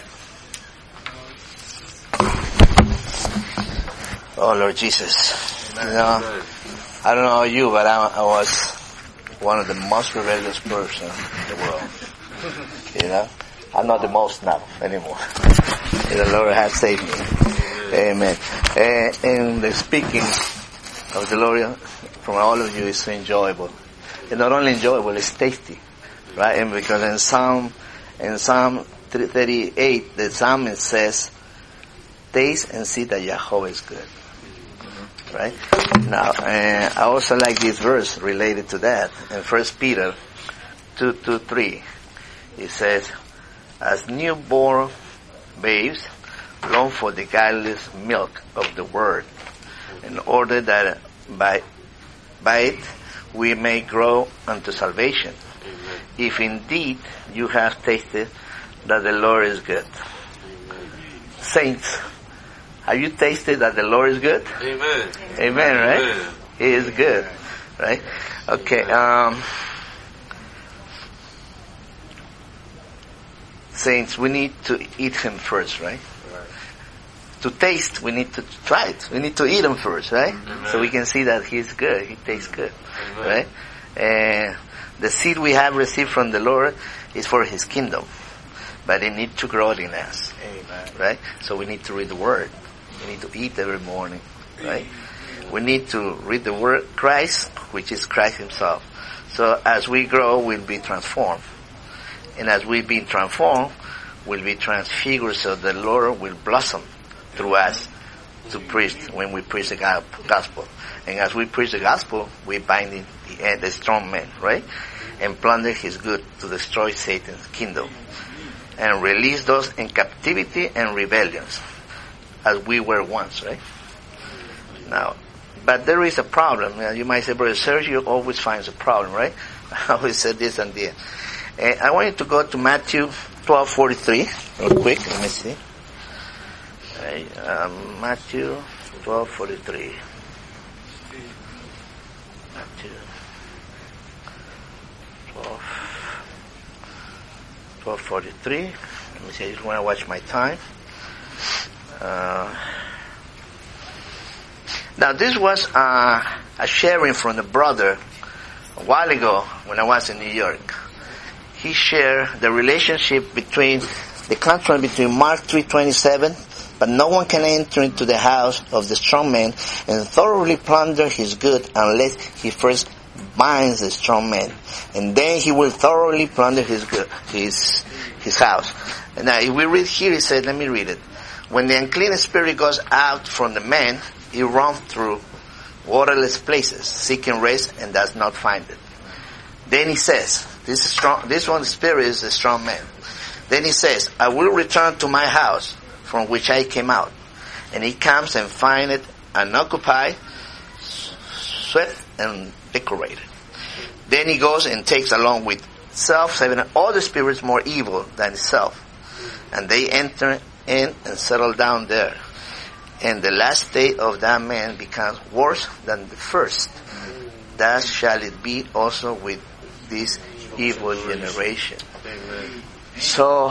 Oh, Lord Jesus. You know, I don't know you, but I, I was one of the most rebellious persons in the world. You know? I'm not the most now anymore. The Lord has saved me. Amen. And, and the speaking of the Lord from all of you is so enjoyable. And not only enjoyable, it's tasty. Right? And because in Psalm, in Psalm thirty-eight, the psalmist says, taste and see that Yahweh is good. Right? Now, uh, I also like this verse related to that. In First Peter two, two, three, it says, as newborn babes, long for the guileless milk of the word, in order that by, by it we may grow unto salvation. Amen. If indeed you have tasted that the Lord is good. Amen. Saints, have you tasted that the Lord is good? Amen. Amen, right? Amen. He is good, right? Okay, um, saints, we need to eat Him first, right? To taste, we need to try it. We need to eat Him first, right? Amen. So we can see that He's good. He tastes good, Amen. Right? And the seed we have received from the Lord is for His kingdom, but it needs to grow in us, Amen. Right? So we need to read the Word. We need to eat every morning, right? We need to read the Word, Christ, which is Christ Himself. So as we grow, we'll be transformed. And as we be transformed, we'll be transfigured so the Lord will blossom through us to preach when we preach the gospel. And as we preach the gospel, we bind the, the, the strong man, right? And plunder his good to destroy Satan's kingdom. And release those in captivity and rebellions, as we were once, right? Now, but there is a problem. You might say, Brother Sergio always finds a problem, right? I always said this and that. And I want you to go to Matthew twelve forty-three, real quick. Let me see. Um, Matthew twelve forty-three. Matthew twelve, twelve forty-three. Let me see. I just want to watch my time. Uh, now this was uh, a sharing from the brother a while ago when I was in New York. He shared the relationship between the contrast between Mark three twenty-seven, but no one can enter into the house of the strong man and thoroughly plunder his good unless he first binds the strong man, and then he will thoroughly plunder his good, his his house. And now if we read here, he said, let me read it. When the unclean spirit goes out from the man, he runs through waterless places, seeking rest, and does not find it. Then he says, this is strong, this one spirit is a strong man. Then he says, I will return to my house from which I came out. And he comes and finds it unoccupied, swept and decorated. Then he goes and takes along with self seven other spirits more evil than himself. And they enter in and settle down there. And the last state of that man becomes worse than the first. Thus shall it be also with this evil generation. Amen. So,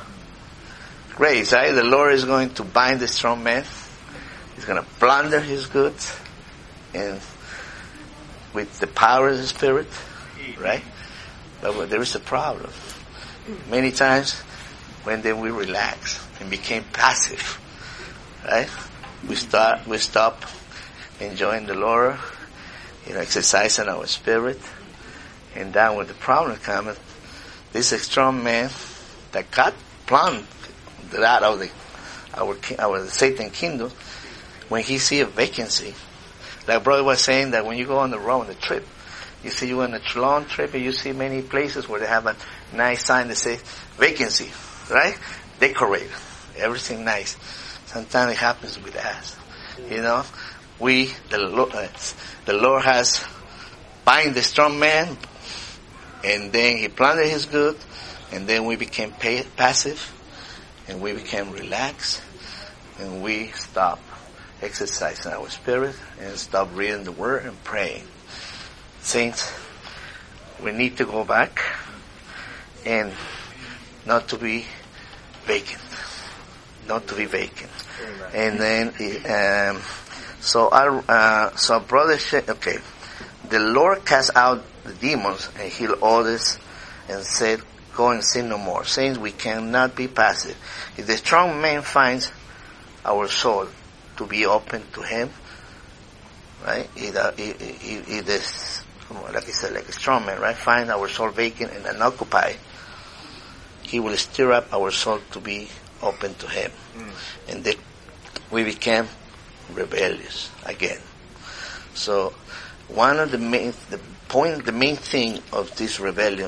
grace, right? The Lord is going to bind the strong man. He's going to plunder his goods, and with the power of the Spirit, right? But there is a problem. Many times, when then we relax and became passive, right? We start, we stop enjoying the Lord, you know, exercising our spirit. And then when the problem comes, this strong man that God planned that out of the, our, our Satan kingdom, when he see a vacancy, like brother was saying that when you go on the road, on the trip, you see you on a long trip and you see many places where they have a nice sign that says vacancy, right? Decorate. Everything nice. Sometimes it happens with us. You know, we, the Lord, uh, the Lord has bind the strong man, and then he planted his good, and then we became pay, passive, and we became relaxed, and we stopped exercising our spirit and stopped reading the Word and praying. Saints, we need to go back and not to be vacant. Not to be vacant. And then, um, so our, uh, so brother, okay, the Lord cast out the demons and healed others and said, go and sin no more. Saints, we cannot be passive. If the strong man finds our soul to be open to him, right? If, uh, if, if, if this, like I said, like a strong man, right? Find our soul vacant and unoccupied, he will stir up our soul to be open to him. Mm. And then we became rebellious again. So one of the main, the point, the main thing of this rebellion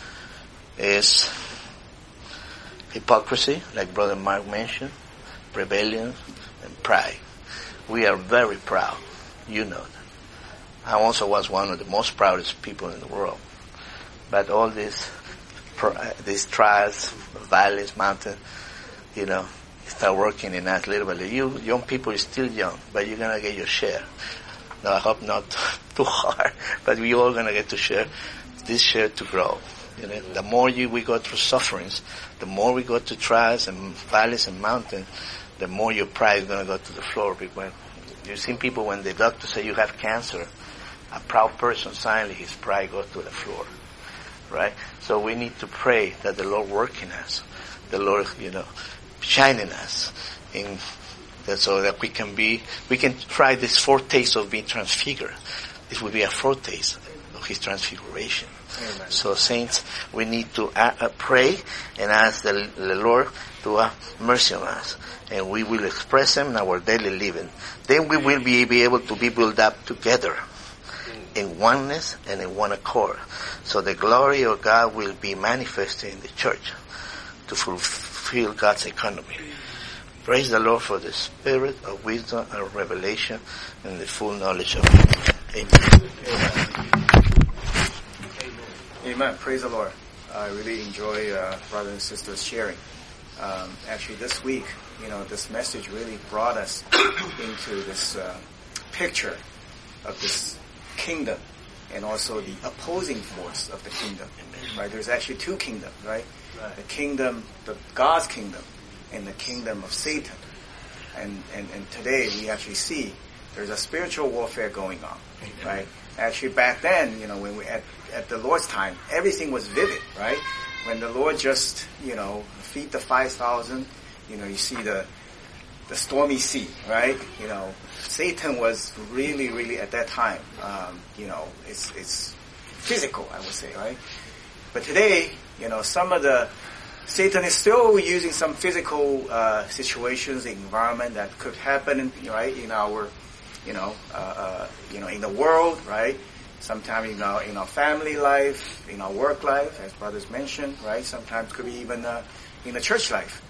is hypocrisy, like Brother Mark mentioned, rebellion, and pride. We are very proud. You know that. I also was one of the most proudest people in the world. But all these, these trials, valleys, mountains, you know, start working in us little by little. You young people are still young, but you're gonna get your share. No, I hope not too hard, but we all gonna get to share this share to grow. You know, the more you we go through sufferings, the more we go to trials and valleys and mountains, the more your pride is gonna go to the floor. Because you've seen people when the doctor say you have cancer, a proud person suddenly his pride goes to the floor, right? So we need to pray that the Lord work in us, the Lord, you know, shine in us, in that so that we can be, we can try this foretaste of being transfigured. This will be a foretaste of His transfiguration. Amen. So saints, we need to uh, uh, pray and ask the, the Lord to have mercy on us, and we will express Him in our daily living. Then we will be, be able to be built up together in oneness and in one accord. So the glory of God will be manifested in the church to fulfill God's economy. Praise the Lord for the spirit of wisdom and revelation and the full knowledge of Him. Amen. Amen. Praise the Lord. I really enjoy uh, brothers and sisters sharing. Um, actually, this week, you know, this message really brought us into this uh, picture of this kingdom and also the opposing force of the kingdom. Right? There's actually two kingdoms, right? Right. The kingdom, the God's kingdom, and the kingdom of Satan. And, and and today we actually see there's a spiritual warfare going on, right? Actually, back then, you know, when we at at the Lord's time, everything was vivid, right? When the Lord just, you know, feed the five thousand, you know, you see the the stormy sea, right? You know, Satan was really, really at that time, um, you know, it's it's physical, I would say, right? But today, you know, some of the Satan is still using some physical uh, situations, environment that could happen, in, right, in our, you know, uh, uh, you know, in the world, right? Sometimes in our in our family life, in our work life, as brothers mentioned, right? Sometimes could be even uh, in the church life,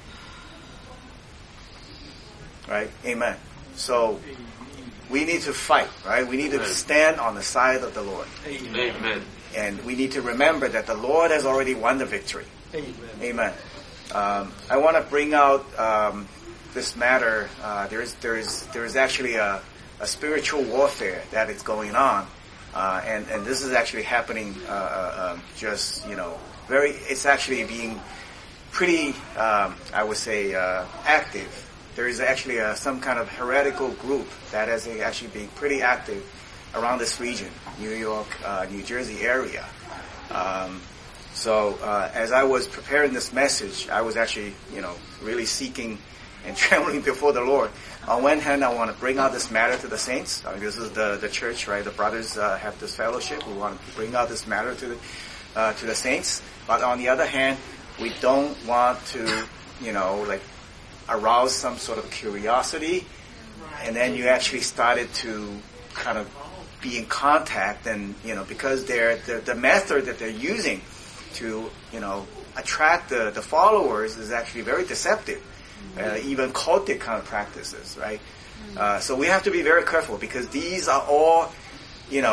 right? Amen. So we need to fight, right? We need Amen. to stand on the side of the Lord. Amen. And we need to remember that the Lord has already won the victory. Amen. Amen. Um, I want to bring out um, this matter. Uh, there is there is there is actually a, a spiritual warfare that is going on, uh, and and this is actually happening. Uh, uh, um, just you know, very. It's actually being pretty. Um, I would say uh, active. There is actually a, some kind of heretical group that is actually being pretty active around this region, New York, uh, New Jersey area. Um, so uh, as I was preparing this message, I was actually, you know, really seeking and trembling before the Lord. On one hand, I want to bring out this matter to the saints. I mean, this is the, the church, right? The brothers uh, have this fellowship. We want to bring out this matter to the uh, to the saints. But on the other hand, we don't want to, you know, like arouse some sort of curiosity, and then you actually started to kind of be in contact, and you know, because they're the, the method that they're using to, you know, attract the, the followers is actually very deceptive, uh, even cultic kind of practices, right? Uh, so we have to be very careful, because these are all, you know,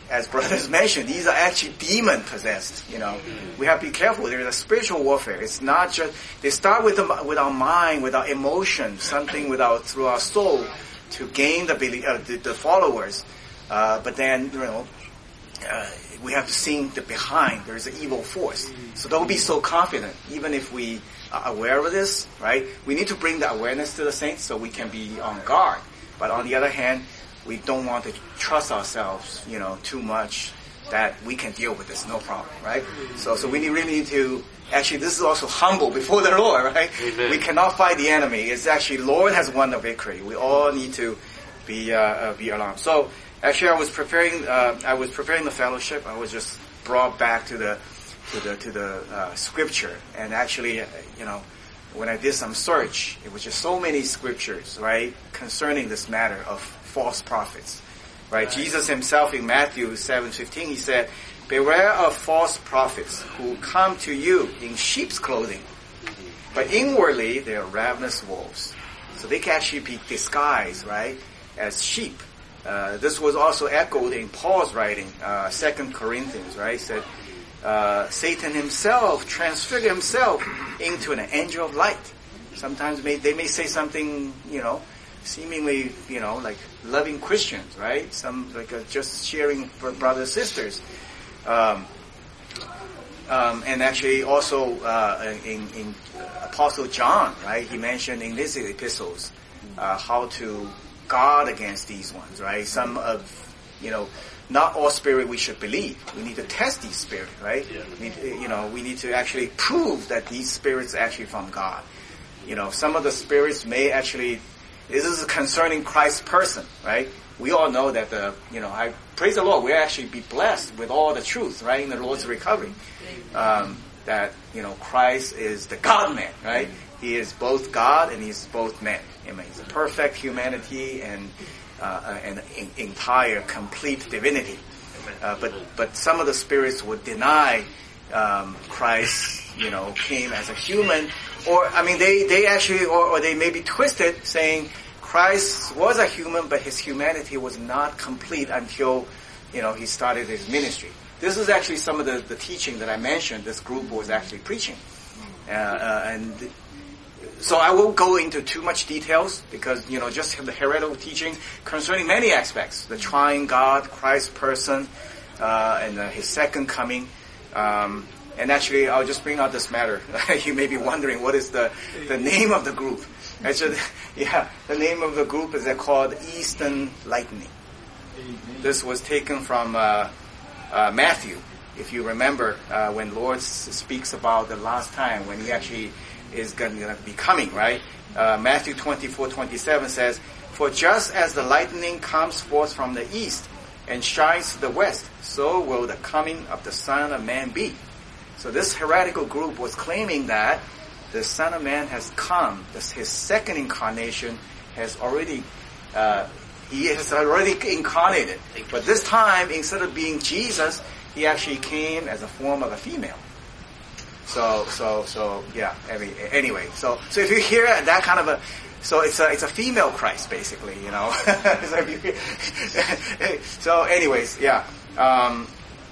as brothers mentioned, these are actually demon possessed. You know, we have to be careful. There is a spiritual warfare. It's not just they start with the, with our mind, with our emotions, something with our through our soul to gain the uh, the, the followers. Uh, but then you know, uh, we have to see the behind. There is an evil force. So don't be so confident, even if we are aware of this. Right? We need to bring the awareness to the saints so we can be on guard. But on the other hand, we don't want to trust ourselves, you know, too much that we can deal with this, no problem, right? So, so we really need to, actually, this is also humble before the Lord, right? Amen. We cannot fight the enemy. It's actually, Lord has won the victory. We all need to be, uh, uh, be alarmed. So, actually, I was preparing, uh, I was preparing the fellowship. I was just brought back to the, to the, to the, uh, scripture. And actually, uh, you know, when I did some search, it was just so many scriptures, right, concerning this matter of false prophets, right? right? Jesus himself in Matthew seven fifteen, he said, "Beware of false prophets who come to you in sheep's clothing, but inwardly they are ravenous wolves." So they can actually be disguised, right, as sheep. Uh, this was also echoed in Paul's writing, uh, Second Corinthians, right? He said, uh, Satan himself transfigured himself into an angel of light. Sometimes may, they may say something, you know, seemingly, you know, like loving Christians, right? Some like uh, just sharing for brothers and sisters. Um, um, and actually also uh, in, in Apostle John, right? He mentioned in his epistles uh, how to guard against these ones, right? Some of, you know, not all spirit we should believe. We need to test these spirits, right? Yeah. We need to, you know, we need to actually prove that these spirits are actually from God. You know, some of the spirits may actually. This is concerning Christ's person, right? We all know that the, you know, I praise the Lord. We actually be blessed with all the truth, right, in the Lord's recovery. Um, that, you know, Christ is the God-man, right? He is both God and he's both man. Amen. He's a perfect humanity and uh, an in, entire, complete divinity. Uh, but but some of the spirits would deny um, Christ, you know, came as a human. Or, I mean, they, they actually, or, or they may be twisted, saying Christ was a human, but his humanity was not complete until, you know, he started his ministry. This is actually some of the, the teaching that I mentioned this group was actually preaching. Uh, uh, and so I won't go into too much details because, you know, just have the heretical teaching concerning many aspects. The triune God, Christ's person, uh, and uh, his second coming. Um, And actually, I'll just bring out this matter. You may be wondering, what is the, the name of the group? Actually, yeah, the name of the group is called Eastern Lightning. This was taken from uh, uh, Matthew, if you remember, uh, when Lord speaks about the last time, when he actually is going to be coming, right? Uh, Matthew twenty-four twenty-seven says, "For just as the lightning comes forth from the east and shines to the west, so will the coming of the Son of Man be." So this heretical group was claiming that the Son of Man has come. This, his second incarnation has already, uh, he has already incarnated. But this time, instead of being Jesus, he actually came as a form of a female. So, so, so, yeah. I mean, anyway, so, so if you hear that kind of a, so it's a, it's a female Christ, basically, you know. so, you, so, anyways, yeah. Um,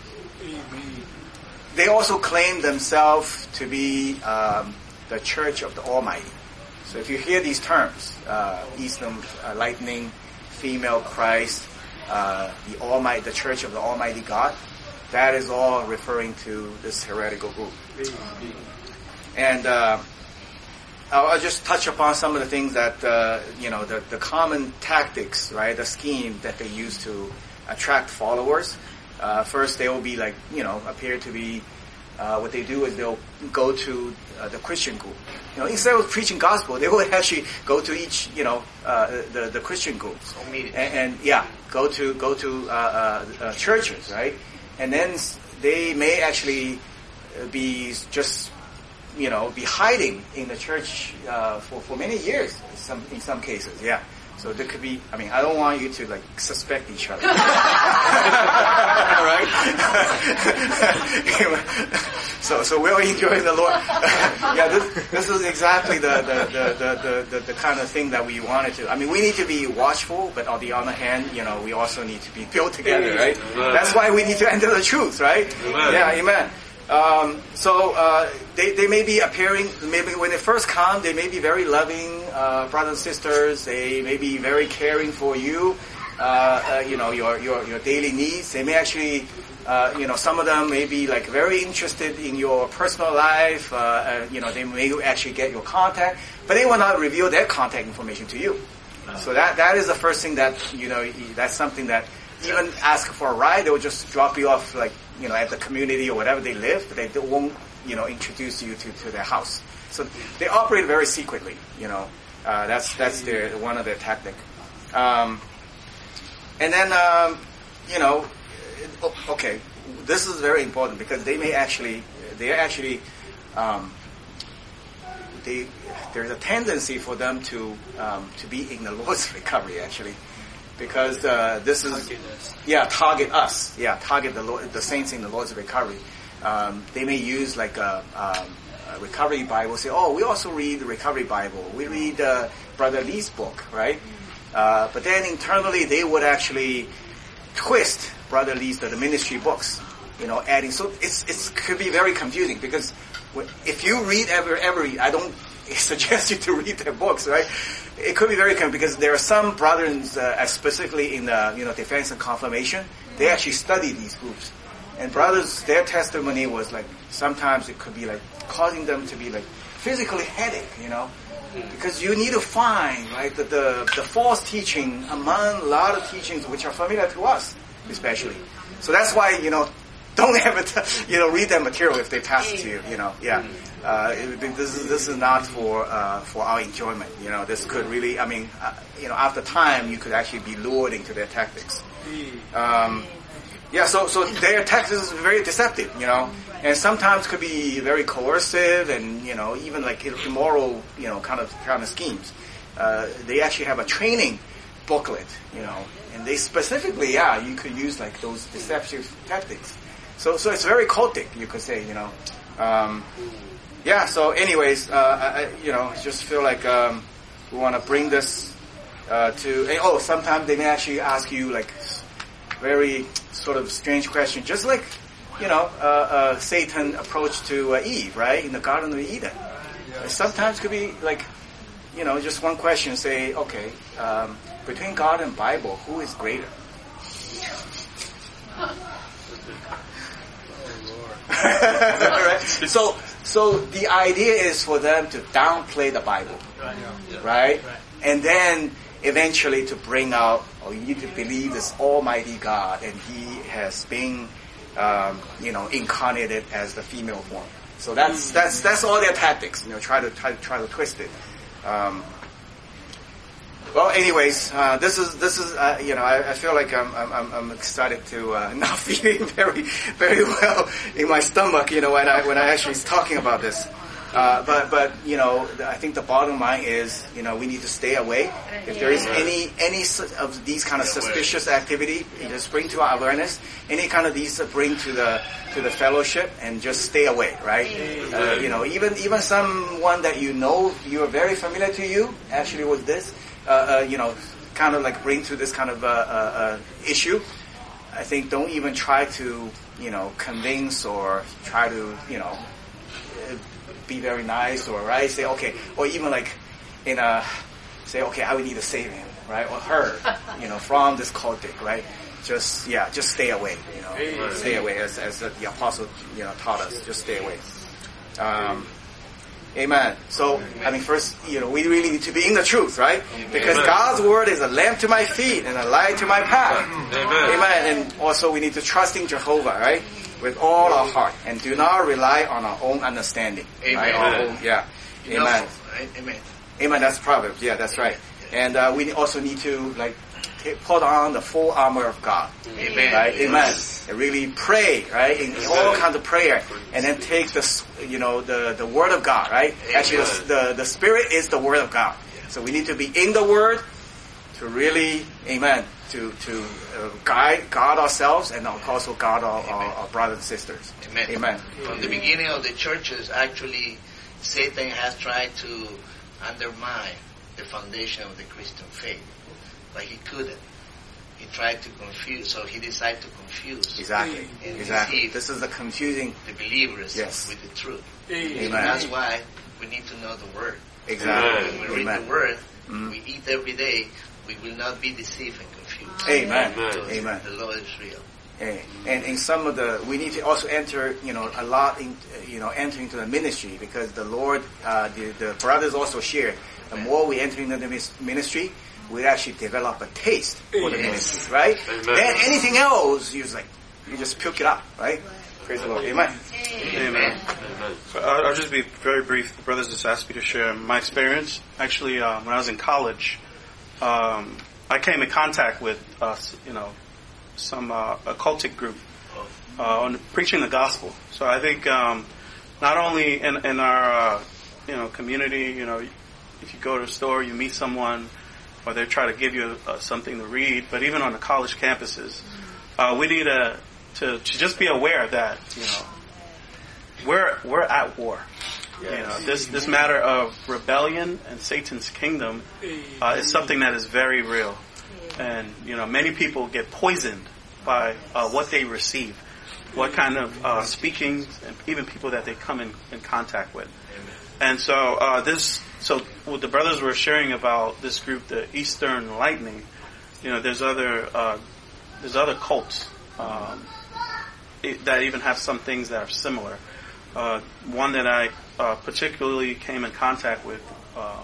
They also claim themselves to be um, the Church of the Almighty. So if you hear these terms, uh, Eastern uh, Lightning, Female Christ, uh, the Almighty, the Church of the Almighty God, that is all referring to this heretical group. And uh, I'll just touch upon some of the things that uh, you know, the, the common tactics, right, the scheme that they use to attract followers. Uh, first, they will be like, you know, appear to be, uh, what they do is they'll go to uh, the Christian group. You know, instead of preaching gospel, they will actually go to each, you know, uh, the, the Christian groups. And, and yeah, go to, go to, uh, uh, uh, churches, right? And then they may actually be just, you know, be hiding in the church, uh, for, for many years, in some, in some cases, yeah. So there could be, I mean, I don't want you to like suspect each other. Right? so, so we're enjoying the Lord. Yeah, this, this is exactly the the, the, the, the, the kind of thing that we wanted to. I mean, we need to be watchful, but on the other hand, you know, we also need to be built together, right? Amen. That's why we need to enter the truth, right? Amen. Yeah, amen. Um, so uh, they they may be appearing. Maybe when they first come, they may be very loving uh, brothers and sisters. They may be very caring for you. Uh, uh, you know your your your daily needs. They may actually, uh, you know, some of them may be like very interested in your personal life. Uh, uh, you know, they may actually get your contact, but they will not reveal their contact information to you. So that that is the first thing that you know. That's something that even ask for a ride, they will just drop you off like. You know, at the community or whatever they live, but they won't, you know, introduce you to, to their house. So they operate very secretly. You know, uh, that's that's their one of their tactic. Um, and then, um, you know, okay, this is very important because they may actually, they actually, um, they there's a tendency for them to um, to be in the Lord's recovery actually. Because uh, this is, yeah, target us, yeah, target the Lord, the saints in the Lord's recovery. Um, they may use like a, um, a recovery Bible. Say, oh, we also read the recovery Bible. We read uh, Brother Lee's book, right? Uh, but then internally, they would actually twist Brother Lee's the, the ministry books, you know, adding. So it's it could be very confusing because if you read every every, I don't suggest you to read their books, right? It could be very confusing because there are some brothers, uh, specifically in the you know defense and confirmation, they actually study these groups, and brothers, their testimony was like sometimes it could be like causing them to be like physically headache, you know, because you need to find right the the, the false teaching among a lot of teachings which are familiar to us, especially. So that's why you know don't ever t- you know read that material if they pass it to you, you know, yeah. Uh, it, this is this is not for uh, for our enjoyment. You know, this could really. I mean, uh, you know, after time, you could actually be lured into their tactics. Um, yeah, so so their tactics is very deceptive. You know, and sometimes could be very coercive and you know even like immoral. You know, kind of kind of schemes. Uh, they actually have a training booklet. You know, and they specifically, yeah, you could use like those deceptive tactics. So so it's very cultic, you could say. You know. Um, Yeah, so anyways, uh, I, you know, just feel like um, we want to bring this uh, to, and, oh, sometimes they may actually ask you like very sort of strange questions, just like, you know, uh, uh, Satan approached to uh, Eve, right, in the Garden of Eden. Yes. Sometimes could be like, you know, just one question, say, okay, um, between God and Bible, who is greater? Right? So, so the idea is for them to downplay the Bible, right? right? And then eventually to bring out, oh, you need to believe this Almighty God, and He has been, um, you know, incarnated as the female form. So that's that's that's all their tactics, you know, try to try to try to twist it. Um, Well, anyways, uh, this is this is uh, you know I, I feel like I'm I'm I'm excited to uh, not feeling very very well in my stomach, you know, when I when I actually talking about this. Uh, but but you know I think the bottom line is you know we need to stay away. If there is any any of these kind of suspicious activity, just bring to our awareness. Any kind of these bring to the to the fellowship and just stay away, right? Uh, you know even even someone that you know you are very familiar to you actually with this. Uh, uh, you know, kind of like bring to this kind of uh, uh, uh, issue. I think don't even try to, you know, convince or try to, you know, be very nice or right say okay, or even like in a say okay, I would need to save him, right, or her, you know, from this cultic, right? Just yeah, just stay away, you know, hey, stay away as as the apostle you know taught us, just stay away. Um, Amen. So, I mean, first, you know, we really need to be in the truth, right? Because Amen. God's word is a lamp to my feet and a light to my path. Amen. Amen. And also we need to trust in Jehovah, right? With all our heart. And do not rely on our own understanding. Amen. Right? Our own, yeah. Amen. Amen. Amen. That's Proverbs. Yeah, that's right. And uh, we also need to, like, put on the full armor of God. Amen. Right? Amen. And really pray, right? In all kinds of prayer. And then take the, you know, the, the Word of God, right? Amen. Actually, the, the, the Spirit is the Word of God. So we need to be in the Word, to really, amen, to to uh, guide guard ourselves and also guard our, our, our brothers and sisters. Amen. Amen. From the beginning of the churches, actually, Satan has tried to undermine the foundation of the Christian faith, but he couldn't. He tried to confuse, so he decided to confuse. Exactly. And Exactly. deceive This is the confusing the believers Yes. with the truth. Amen. So that's why we need to know the Word. Exactly. When we read Amen. the Word, Mm. we eat every day, we will not be deceived and confused. Amen. Because Amen. the Lord is real. And, and in some of the, we need to also enter, you know, a lot in, you know, enter into the ministry because the Lord, uh, the, the brothers also share. The more we enter into the mis- ministry, we actually develop a taste for the Yes. ministry, right? Amen. Then anything else, you just like, you just puke it up, right? Praise the Lord. Amen. Amen. So I'll, I'll just be very brief. The brothers just asked me to share my experience. Actually, uh, when I was in college, um, I came in contact with, uh, you know, some uh, occultic group uh, on preaching the gospel. So I think um, not only in, in our uh, you know community, you know, if you go to a store, you meet someone, or they try to give you uh, something to read, but even on the college campuses, uh, we need to, to to just be aware that you know we're we're at war. You know, this this matter of rebellion and Satan's kingdom uh, is something that is very real, and you know many people get poisoned by uh, what they receive, what kind of uh, speakings, and even people that they come in, in contact with. And so uh, this, so what the brothers were sharing about this group, the Eastern Lightning. You know, there's other uh, there's other cults um, it, that even have some things that are similar. Uh, one that I uh, particularly came in contact with, uh,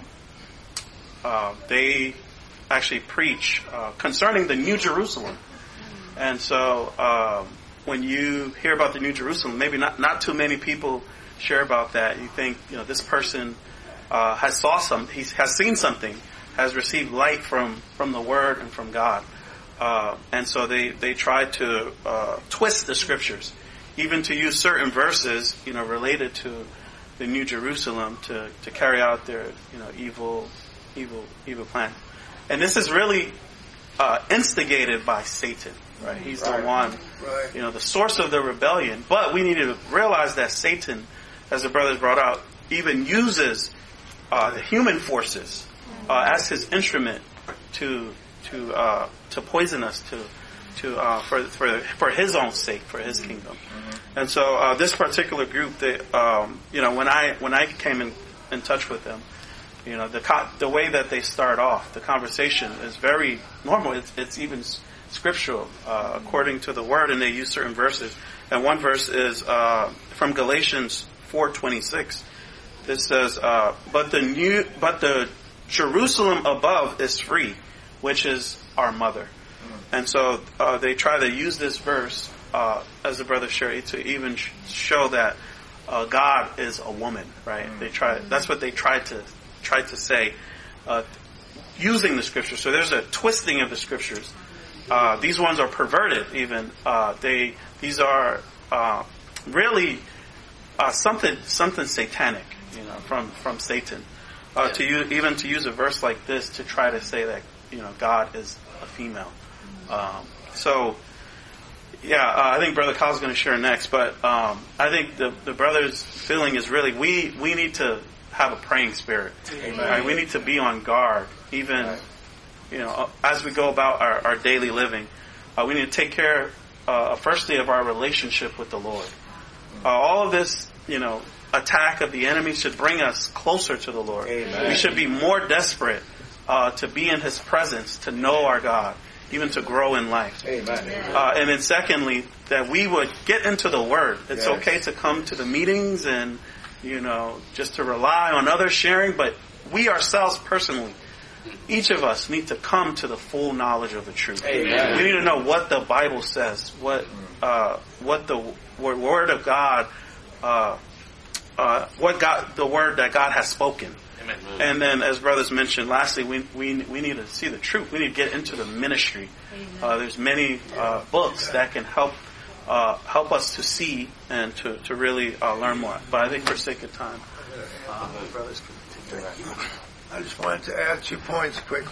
uh, they actually preach uh, concerning the New Jerusalem. And so um, when you hear about the New Jerusalem, maybe not, not too many people share about that. You think, you know, this person uh, has saw some, he has seen something, has received light from, from the Word and from God. Uh, and so they, they try to uh, twist the scriptures, even to use certain verses, you know, related to the New Jerusalem to, to carry out their, you know, evil, evil, evil plan. And this is really uh, instigated by Satan, right? He's Right. the one, Right. you know, the source of the rebellion. But we need to realize that Satan, as the brothers brought out, even uses uh, the human forces uh, as his instrument to to uh, to poison us, to to uh, for for for his own sake, for his kingdom. Mm-hmm. And so uh, this particular group, they, um, you know, when I when I came in, in touch with them, you know, the co- the way that they start off, the conversation is very normal. It's, it's even scriptural uh, according to the Word, and they use certain verses. And one verse is uh, from Galatians four twenty-six. This says, uh, "But the new, but the Jerusalem above is free, which is our mother." And so uh, they try to use this verse, uh, as the brother shared, to even sh- show that uh, God is a woman, right? Mm-hmm. They try. That's what they tried to tried to say, uh, using the scriptures. So there's a twisting of the scriptures. Uh, these ones are perverted. Even uh, they these are uh, really uh, something something satanic, you know, from from Satan. Uh, to use, even to use a verse like this to try to say that, you know, God is a female. Um, so, yeah, uh, I think Brother Kyle's going to share next, but um, I think the the brother's feeling is really we we need to have a praying spirit. Amen. Right? We need to be on guard, even right. you know, as we go about our, our daily living. Uh, we need to take care, uh, firstly, of our relationship with the Lord. Uh, all of this, you know, attack of the enemy should bring us closer to the Lord. Amen. We should be more desperate uh, to be in His presence, to know our God, even to grow in life. Amen. Uh, and then secondly, that we would get into the Word. It's yes. okay to come to the meetings and, you know, just to rely on others sharing, but we ourselves personally, each of us need to come to the full knowledge of the truth. Amen. We need to know what the Bible says, what uh, what the Word of God, uh, uh, what God, the Word that God has spoken. Amen. And then, as brothers mentioned, lastly, we we we need to see the truth. We need to get into the ministry. Uh, there's many uh, books that can help uh, help us to see and to to really uh, learn more. But I think for sake of time, uh, brothers can take that. I just wanted to add two points quickly.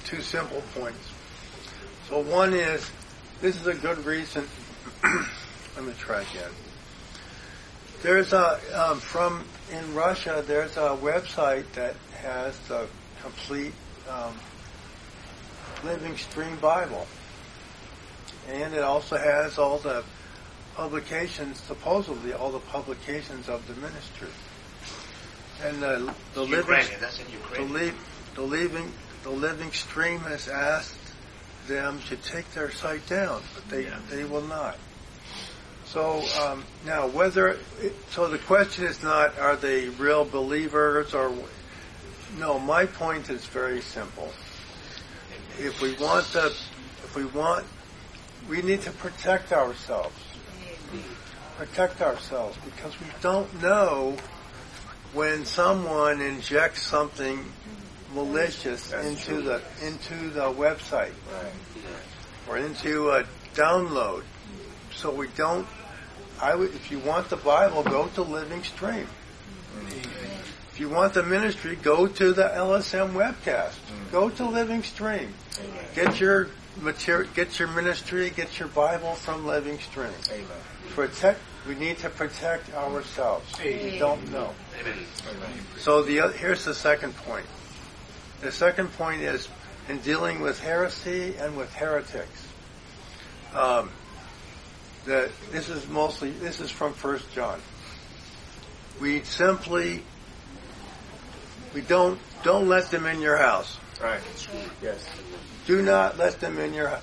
two simple points. So one is, this is a good reason. Let me try again. There's a, um, from, in Russia, there's a website that has the complete um, Living Stream Bible. And it also has all the publications, supposedly all the publications of the ministry. And the, the living, that's in the, li- the living, the Living Stream has asked them to take their site down, but they yeah. they will not. So um, now, whether it, so, the question is not are they real believers or no. My point is very simple. If we want the, if we want, we need to protect ourselves. Protect ourselves because we don't know when someone injects something malicious That's into true. the into the website right. or into a download. So we don't. I would, if you want the Bible, go to Living Stream. Mm-hmm. If you want the ministry, go to the L S M webcast. Mm-hmm. Go to Living Stream. Mm-hmm. Get your material, get your ministry, get your Bible from Living Stream. Amen. Protect. We need to protect ourselves. Amen. We don't know. Amen. So the here's the second point. The second point is in dealing with heresy and with heretics. Um, that this is mostly this is from First John. We simply we don't don't let them in your house. Right. Yes. Do not let them in your house.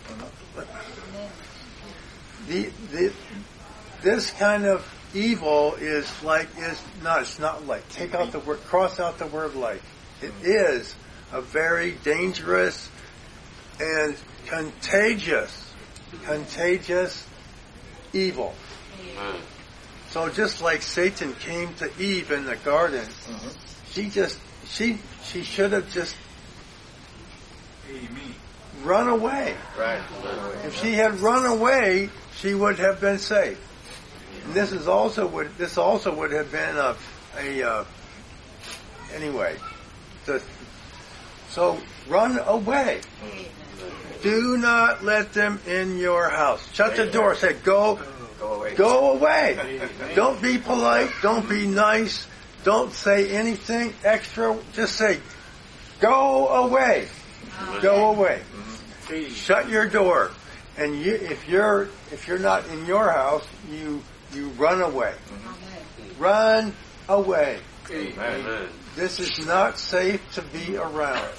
The the this kind of evil is like is not it's not like take out the word cross out the word like. It is a very dangerous and contagious contagious evil. Mm-hmm. So just like Satan came to Eve in the garden, mm-hmm. she just she she should have just run away. Right. If she had run away, she would have been safe. And this is also would this also would have been a a uh, anyway. The, so run away. Do not let them in your house. Shut the door. Say, go, go away. Go away. Don't be polite. Don't be nice. Don't say anything extra. Just say, go away. Go away. Shut your door. And you, if you're if you're not in your house, you you run away. Run away. Amen. This is not safe to be around.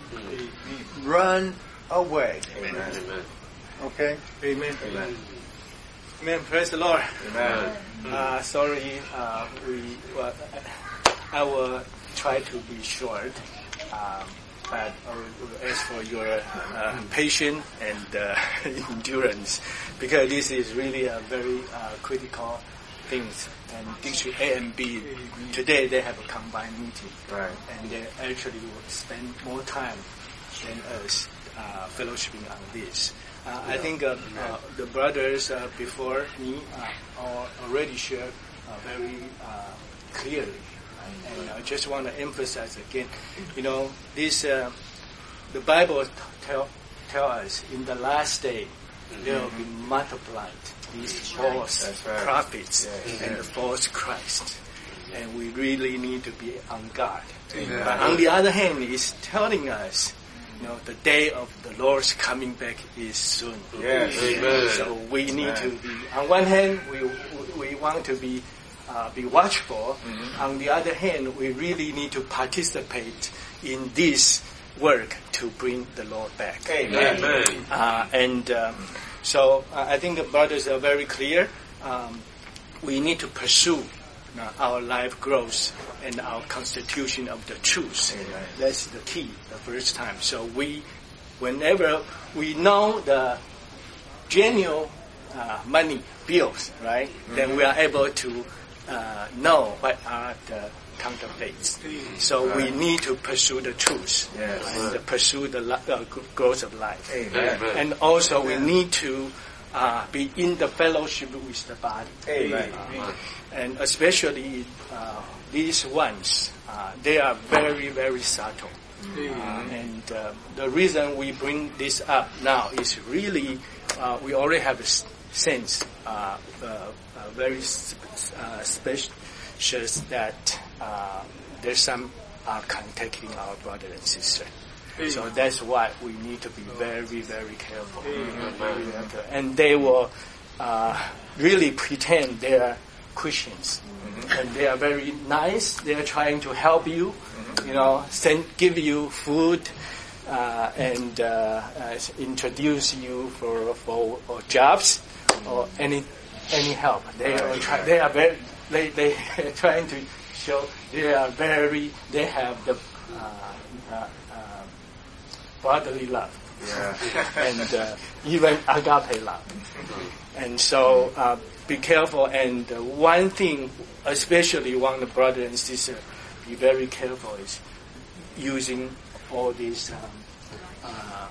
Run away. Amen. Okay? Amen. Amen. Amen. Praise the Lord. Amen. Uh, sorry, uh, we. Well, I will try to be short. Um, but I will ask for your uh, patience and uh, endurance because this is really a very uh, critical things. And District A and B today they have a combined meeting, right? And they actually will spend more time than us uh, fellowshipping on this. Uh, yeah. I think uh, uh, the brothers uh, before me uh, already shared uh, very uh, clearly, and I just want to emphasize again. You know, this uh, the Bible tell tell us in the last day mm-hmm. there will be multiplied these false right. prophets yes. and the false Christ. And we really need to be on guard. Amen. But on the other hand, it's telling us, you know, the day of the Lord's coming back is soon. Yes. Amen. So we need Amen. to be, on one hand, we we want to be uh, be watchful. Mm-hmm. On the other hand, we really need to participate in this work to bring the Lord back. Amen. Amen. Uh, and um, So uh, I think the brothers are very clear. Um, we need to pursue uh, our life growth and our constitution of the truth. Amen. That's the key the first time. So we, whenever we know the genuine uh, money bills, right, mm-hmm. then we are able to uh, know what are the counterfeits. So right. we need to pursue the truth yes. and right. pursue the uh, growth of life. Amen. And also Amen. we need to uh, be in the fellowship with the body. Amen. Uh, and especially uh, these ones, uh, they are very, very subtle. Uh, and uh, the reason we bring this up now is really uh, we already have a sense, uh, uh, uh, very sp- uh, spacious that uh, there's some are contacting our brother and sister. So that's why we need to be very, very careful. Very careful. And they will uh, really pretend they are Christians, mm-hmm. and they are very nice. They are trying to help you, mm-hmm. you know, send, give you food, uh, and uh, uh, introduce you for for or jobs or any any help. They are try, they are very they they are trying to show they are very they have the uh, uh, uh, brotherly love, yeah. and uh, even agape love, and so. Uh, Be careful, and uh, one thing, especially one the brother and sister, be very careful is using all these um, uh,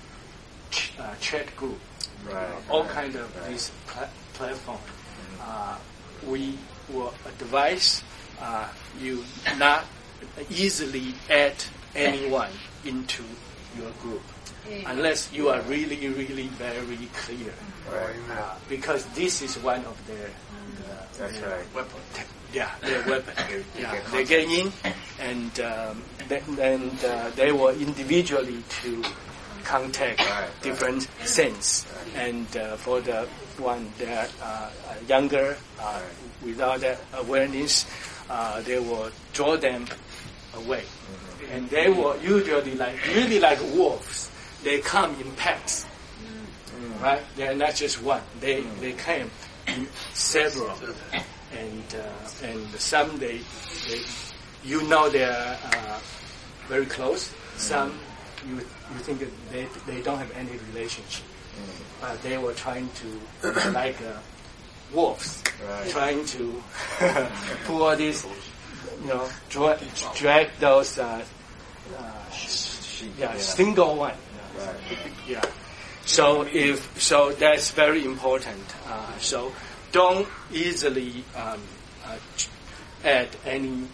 ch- uh, chat group, right. uh, all kind of right. these pla- platform. Uh, we will advise uh, you not easily add anyone into your group. Unless you are really, really very clear, right. uh, because this is one of their, uh, That's their right. weapon. Yeah, their weapon. yeah, they get in, and um, then uh, they will individually to contact right, different right. saints, right. and uh, for the one that uh, younger, uh, without that awareness, uh, they will draw them away, mm-hmm. and they will usually like really like wolves. They come in packs, mm. right? They're not just one. They mm. they came in several, and uh, and some they, they you know they're uh, very close. Mm. Some you you think that they they don't have any relationship, mm. but they were trying to like uh, wolves, right. trying to pull all these, you know, drag, drag those uh, uh, yeah, yeah single one. Right. Yeah. So if so, that's very important. Uh, so don't easily um, uh, add any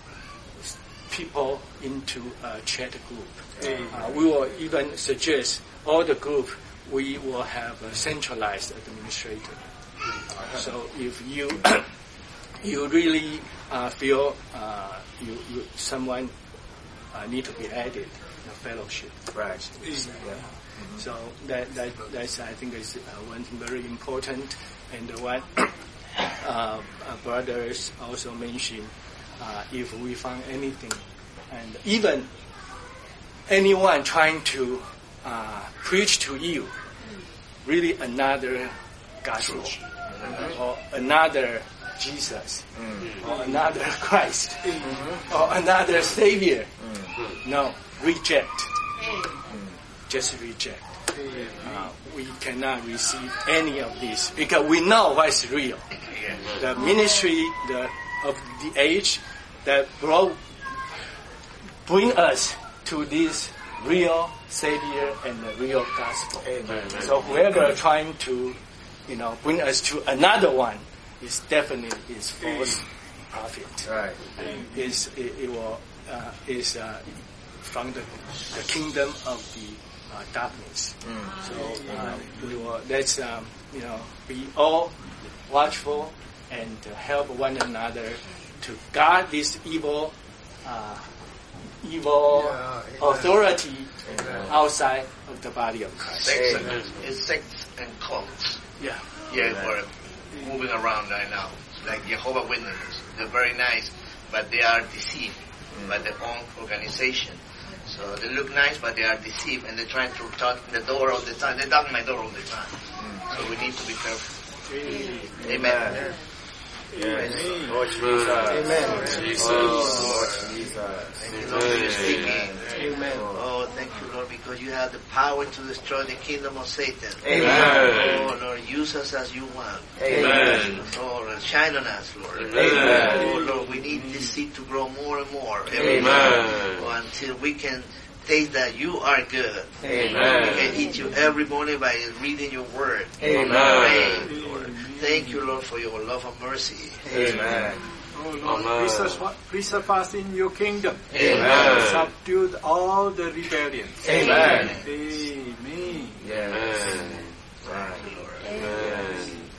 people into a chat group. Uh, we will even suggest all the group we will have a centralized administrator. Uh, so if you you really uh, feel uh, you, you someone uh, need to be added. Fellowship, right? Yeah. Mm-hmm. So that that that's I think is uh, one thing very important, and what uh, brothers also mentioned, uh, if we find anything, and even anyone trying to uh, preach to you, really another gospel, mm-hmm. or another Jesus, mm-hmm. or another Christ, mm-hmm. or another Savior, mm-hmm. no. Reject. Mm. Just reject. Uh, we cannot receive any of this because we know what's real. The ministry the, of the age that brought, bring us to this real Savior and the real gospel. Amen. So whoever trying to, you know, bring us to another one is definitely is false prophet. Right. Is it, it will uh, is. Uh, from the, the kingdom of the uh, darkness. Mm. So uh, we will, let's um, you know be all watchful and uh, help one another to guard this evil uh, evil yeah, authority Amen. Outside of the body of Christ. Sects and, it's sects and cults. Yeah, yeah, we're moving around right now. Like Jehovah's Witnesses, they're very nice, but they are deceived mm. by their own organization. So they look nice, but they are deceived, and they're trying to talk in the door all the time. They knock my door all the time. Mm. So we need to be careful. Amen. Amen. Yes. Lord Jesus. Amen. Jesus. Oh, Lord Jesus. Thank you, Lord, for your speaking. Amen. Oh, thank you, Lord, because you have the power to destroy the kingdom of Satan. Amen. Oh, Lord, use us as you want. Amen. Oh, Lord, shine on us, Lord. Amen. Oh, Lord, we need this seed to grow more and more. Amen. Oh, until we can taste that you are good. Amen. We can eat you every morning by reading your word. Amen. Amen. Lord. Thank you, Lord, for your love and mercy. Amen. Oh Lord, Amen. preserve, preserve us in your kingdom. Amen. Subdue all the rebellions. Amen. Amen. Amen. Right. Amen.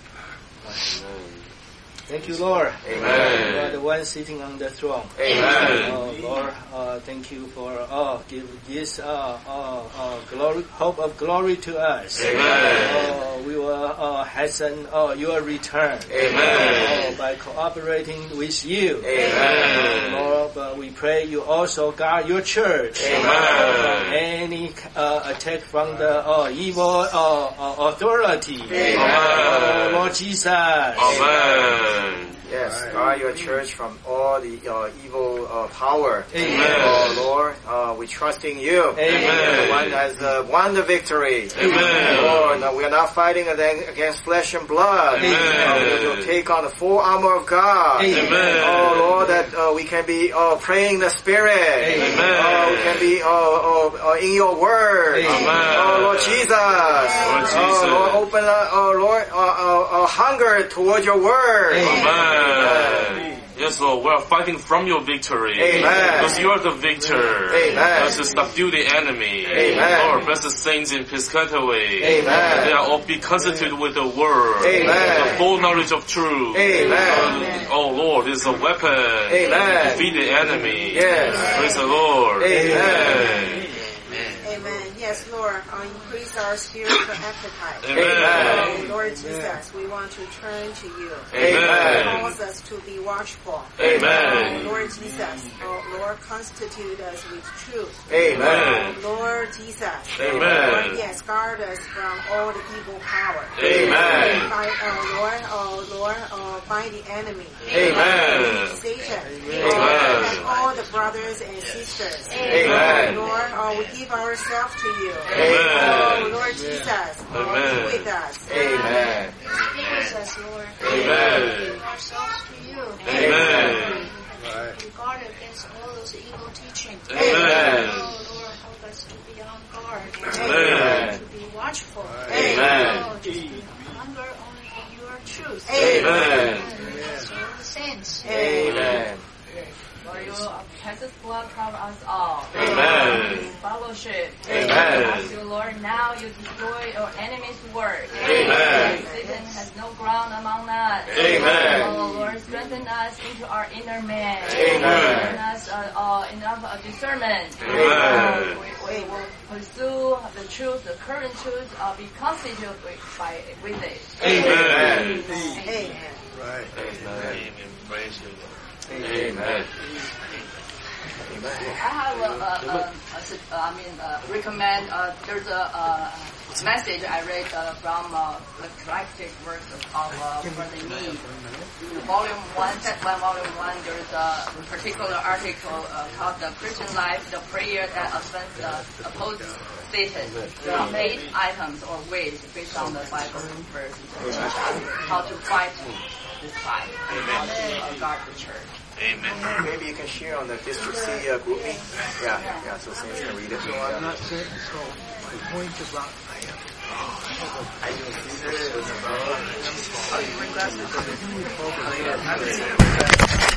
Thank you, Lord. Amen. You are the one sitting on the throne. Amen. Oh, Lord, uh, thank you for uh, give this uh, uh, uh, glory, hope of glory to us. Amen. Uh, we will uh, hasten uh, your return. Amen. Uh, by cooperating with you. Amen. Lord, but we pray you also guard your church Amen. from any uh, attack from the uh, evil uh, uh, authority. Amen. Oh, Lord Jesus. Amen. Yes, guard your church from all the uh, evil uh, power. Amen. Oh Lord, uh, we trust in you. Amen. The one has uh, won the victory. Amen. Lord, no, we are not fighting against flesh and blood. Amen. Uh, we will take on the full armor of God. Amen. Oh Lord, that uh, we can be uh, praying the Spirit. Amen. Uh, we can be uh, uh, uh, in your word. Amen. Oh Lord Jesus. Lord Jesus. Oh Lord, open uh, oh Lord, uh, uh, uh, hunger towards your word. Amen. Yes, Lord, we are fighting from your victory. Amen. Because you are the victor. Amen. Let us subdue the enemy. Amen. Lord, bless the saints in Piscataway. Amen. They are all be constituted with the word. Amen. The full knowledge of truth. Amen. Uh, oh Lord, is a weapon. Amen. To defeat the enemy. Yes. Praise the Lord. Amen. Amen. Yes, Lord, uh, increase our spiritual appetite. Amen. Oh, Lord Jesus, we want to turn to you. Amen. Cause us to be watchful. Amen. Oh, Lord Jesus, oh, Lord, constitute us with truth. Amen. Oh, Lord Jesus. Amen. Lord, yes, guard us from all the evil power. Amen. By, oh, Lord, oh, Lord, oh, by the enemy. Amen. Satan. Amen. Oh, and all the brothers and sisters. Amen. Oh, Lord, oh, we give ourselves to you. Amen. Oh, Lord Jesus, oh, Amen. be with us. Amen. Use us, Lord. Amen. We give ourselves to you. Amen. We guard against all those evil teachings. Amen. Oh, Lord, help us to be on guard. Amen. To be watchful. Amen. Oh, just to hunger only for your truth. Amen. Yes, all the saints. Amen. Lord, you will precious blood cover us all. Amen. Fellowship. Amen. Ask you, Lord, now you destroy your enemy's work. Amen. Satan has no ground among us. Amen. Oh, Lord, strengthen us into our inner man. Amen. Strengthen us uh, uh, enough uh, discernment. Amen. Uh, we, we will pursue the truth, the current truth, uh, be constituted with, by, with it. Amen. Amen. Right. Amen. Praise you, Lord. Amen. I have a, a, a, a, a I mean, uh, recommend, uh, there's a, a message I read uh, from uh, the Galactic Works of uh, Brother Yi. Volume one, set one, volume one, there's a particular article uh, called The Christian Life, the prayer that offends, uh, opposes Satan. There are eight items or ways based on the Bible verse how to fight this fight, how to uh, guard the church. Amen. Maybe you can share on the District C uh, group meeting. Yeah, yeah, so Saints can read it. So I'm not saying, so my point is about, I am. I do. Oh, you bring glasses?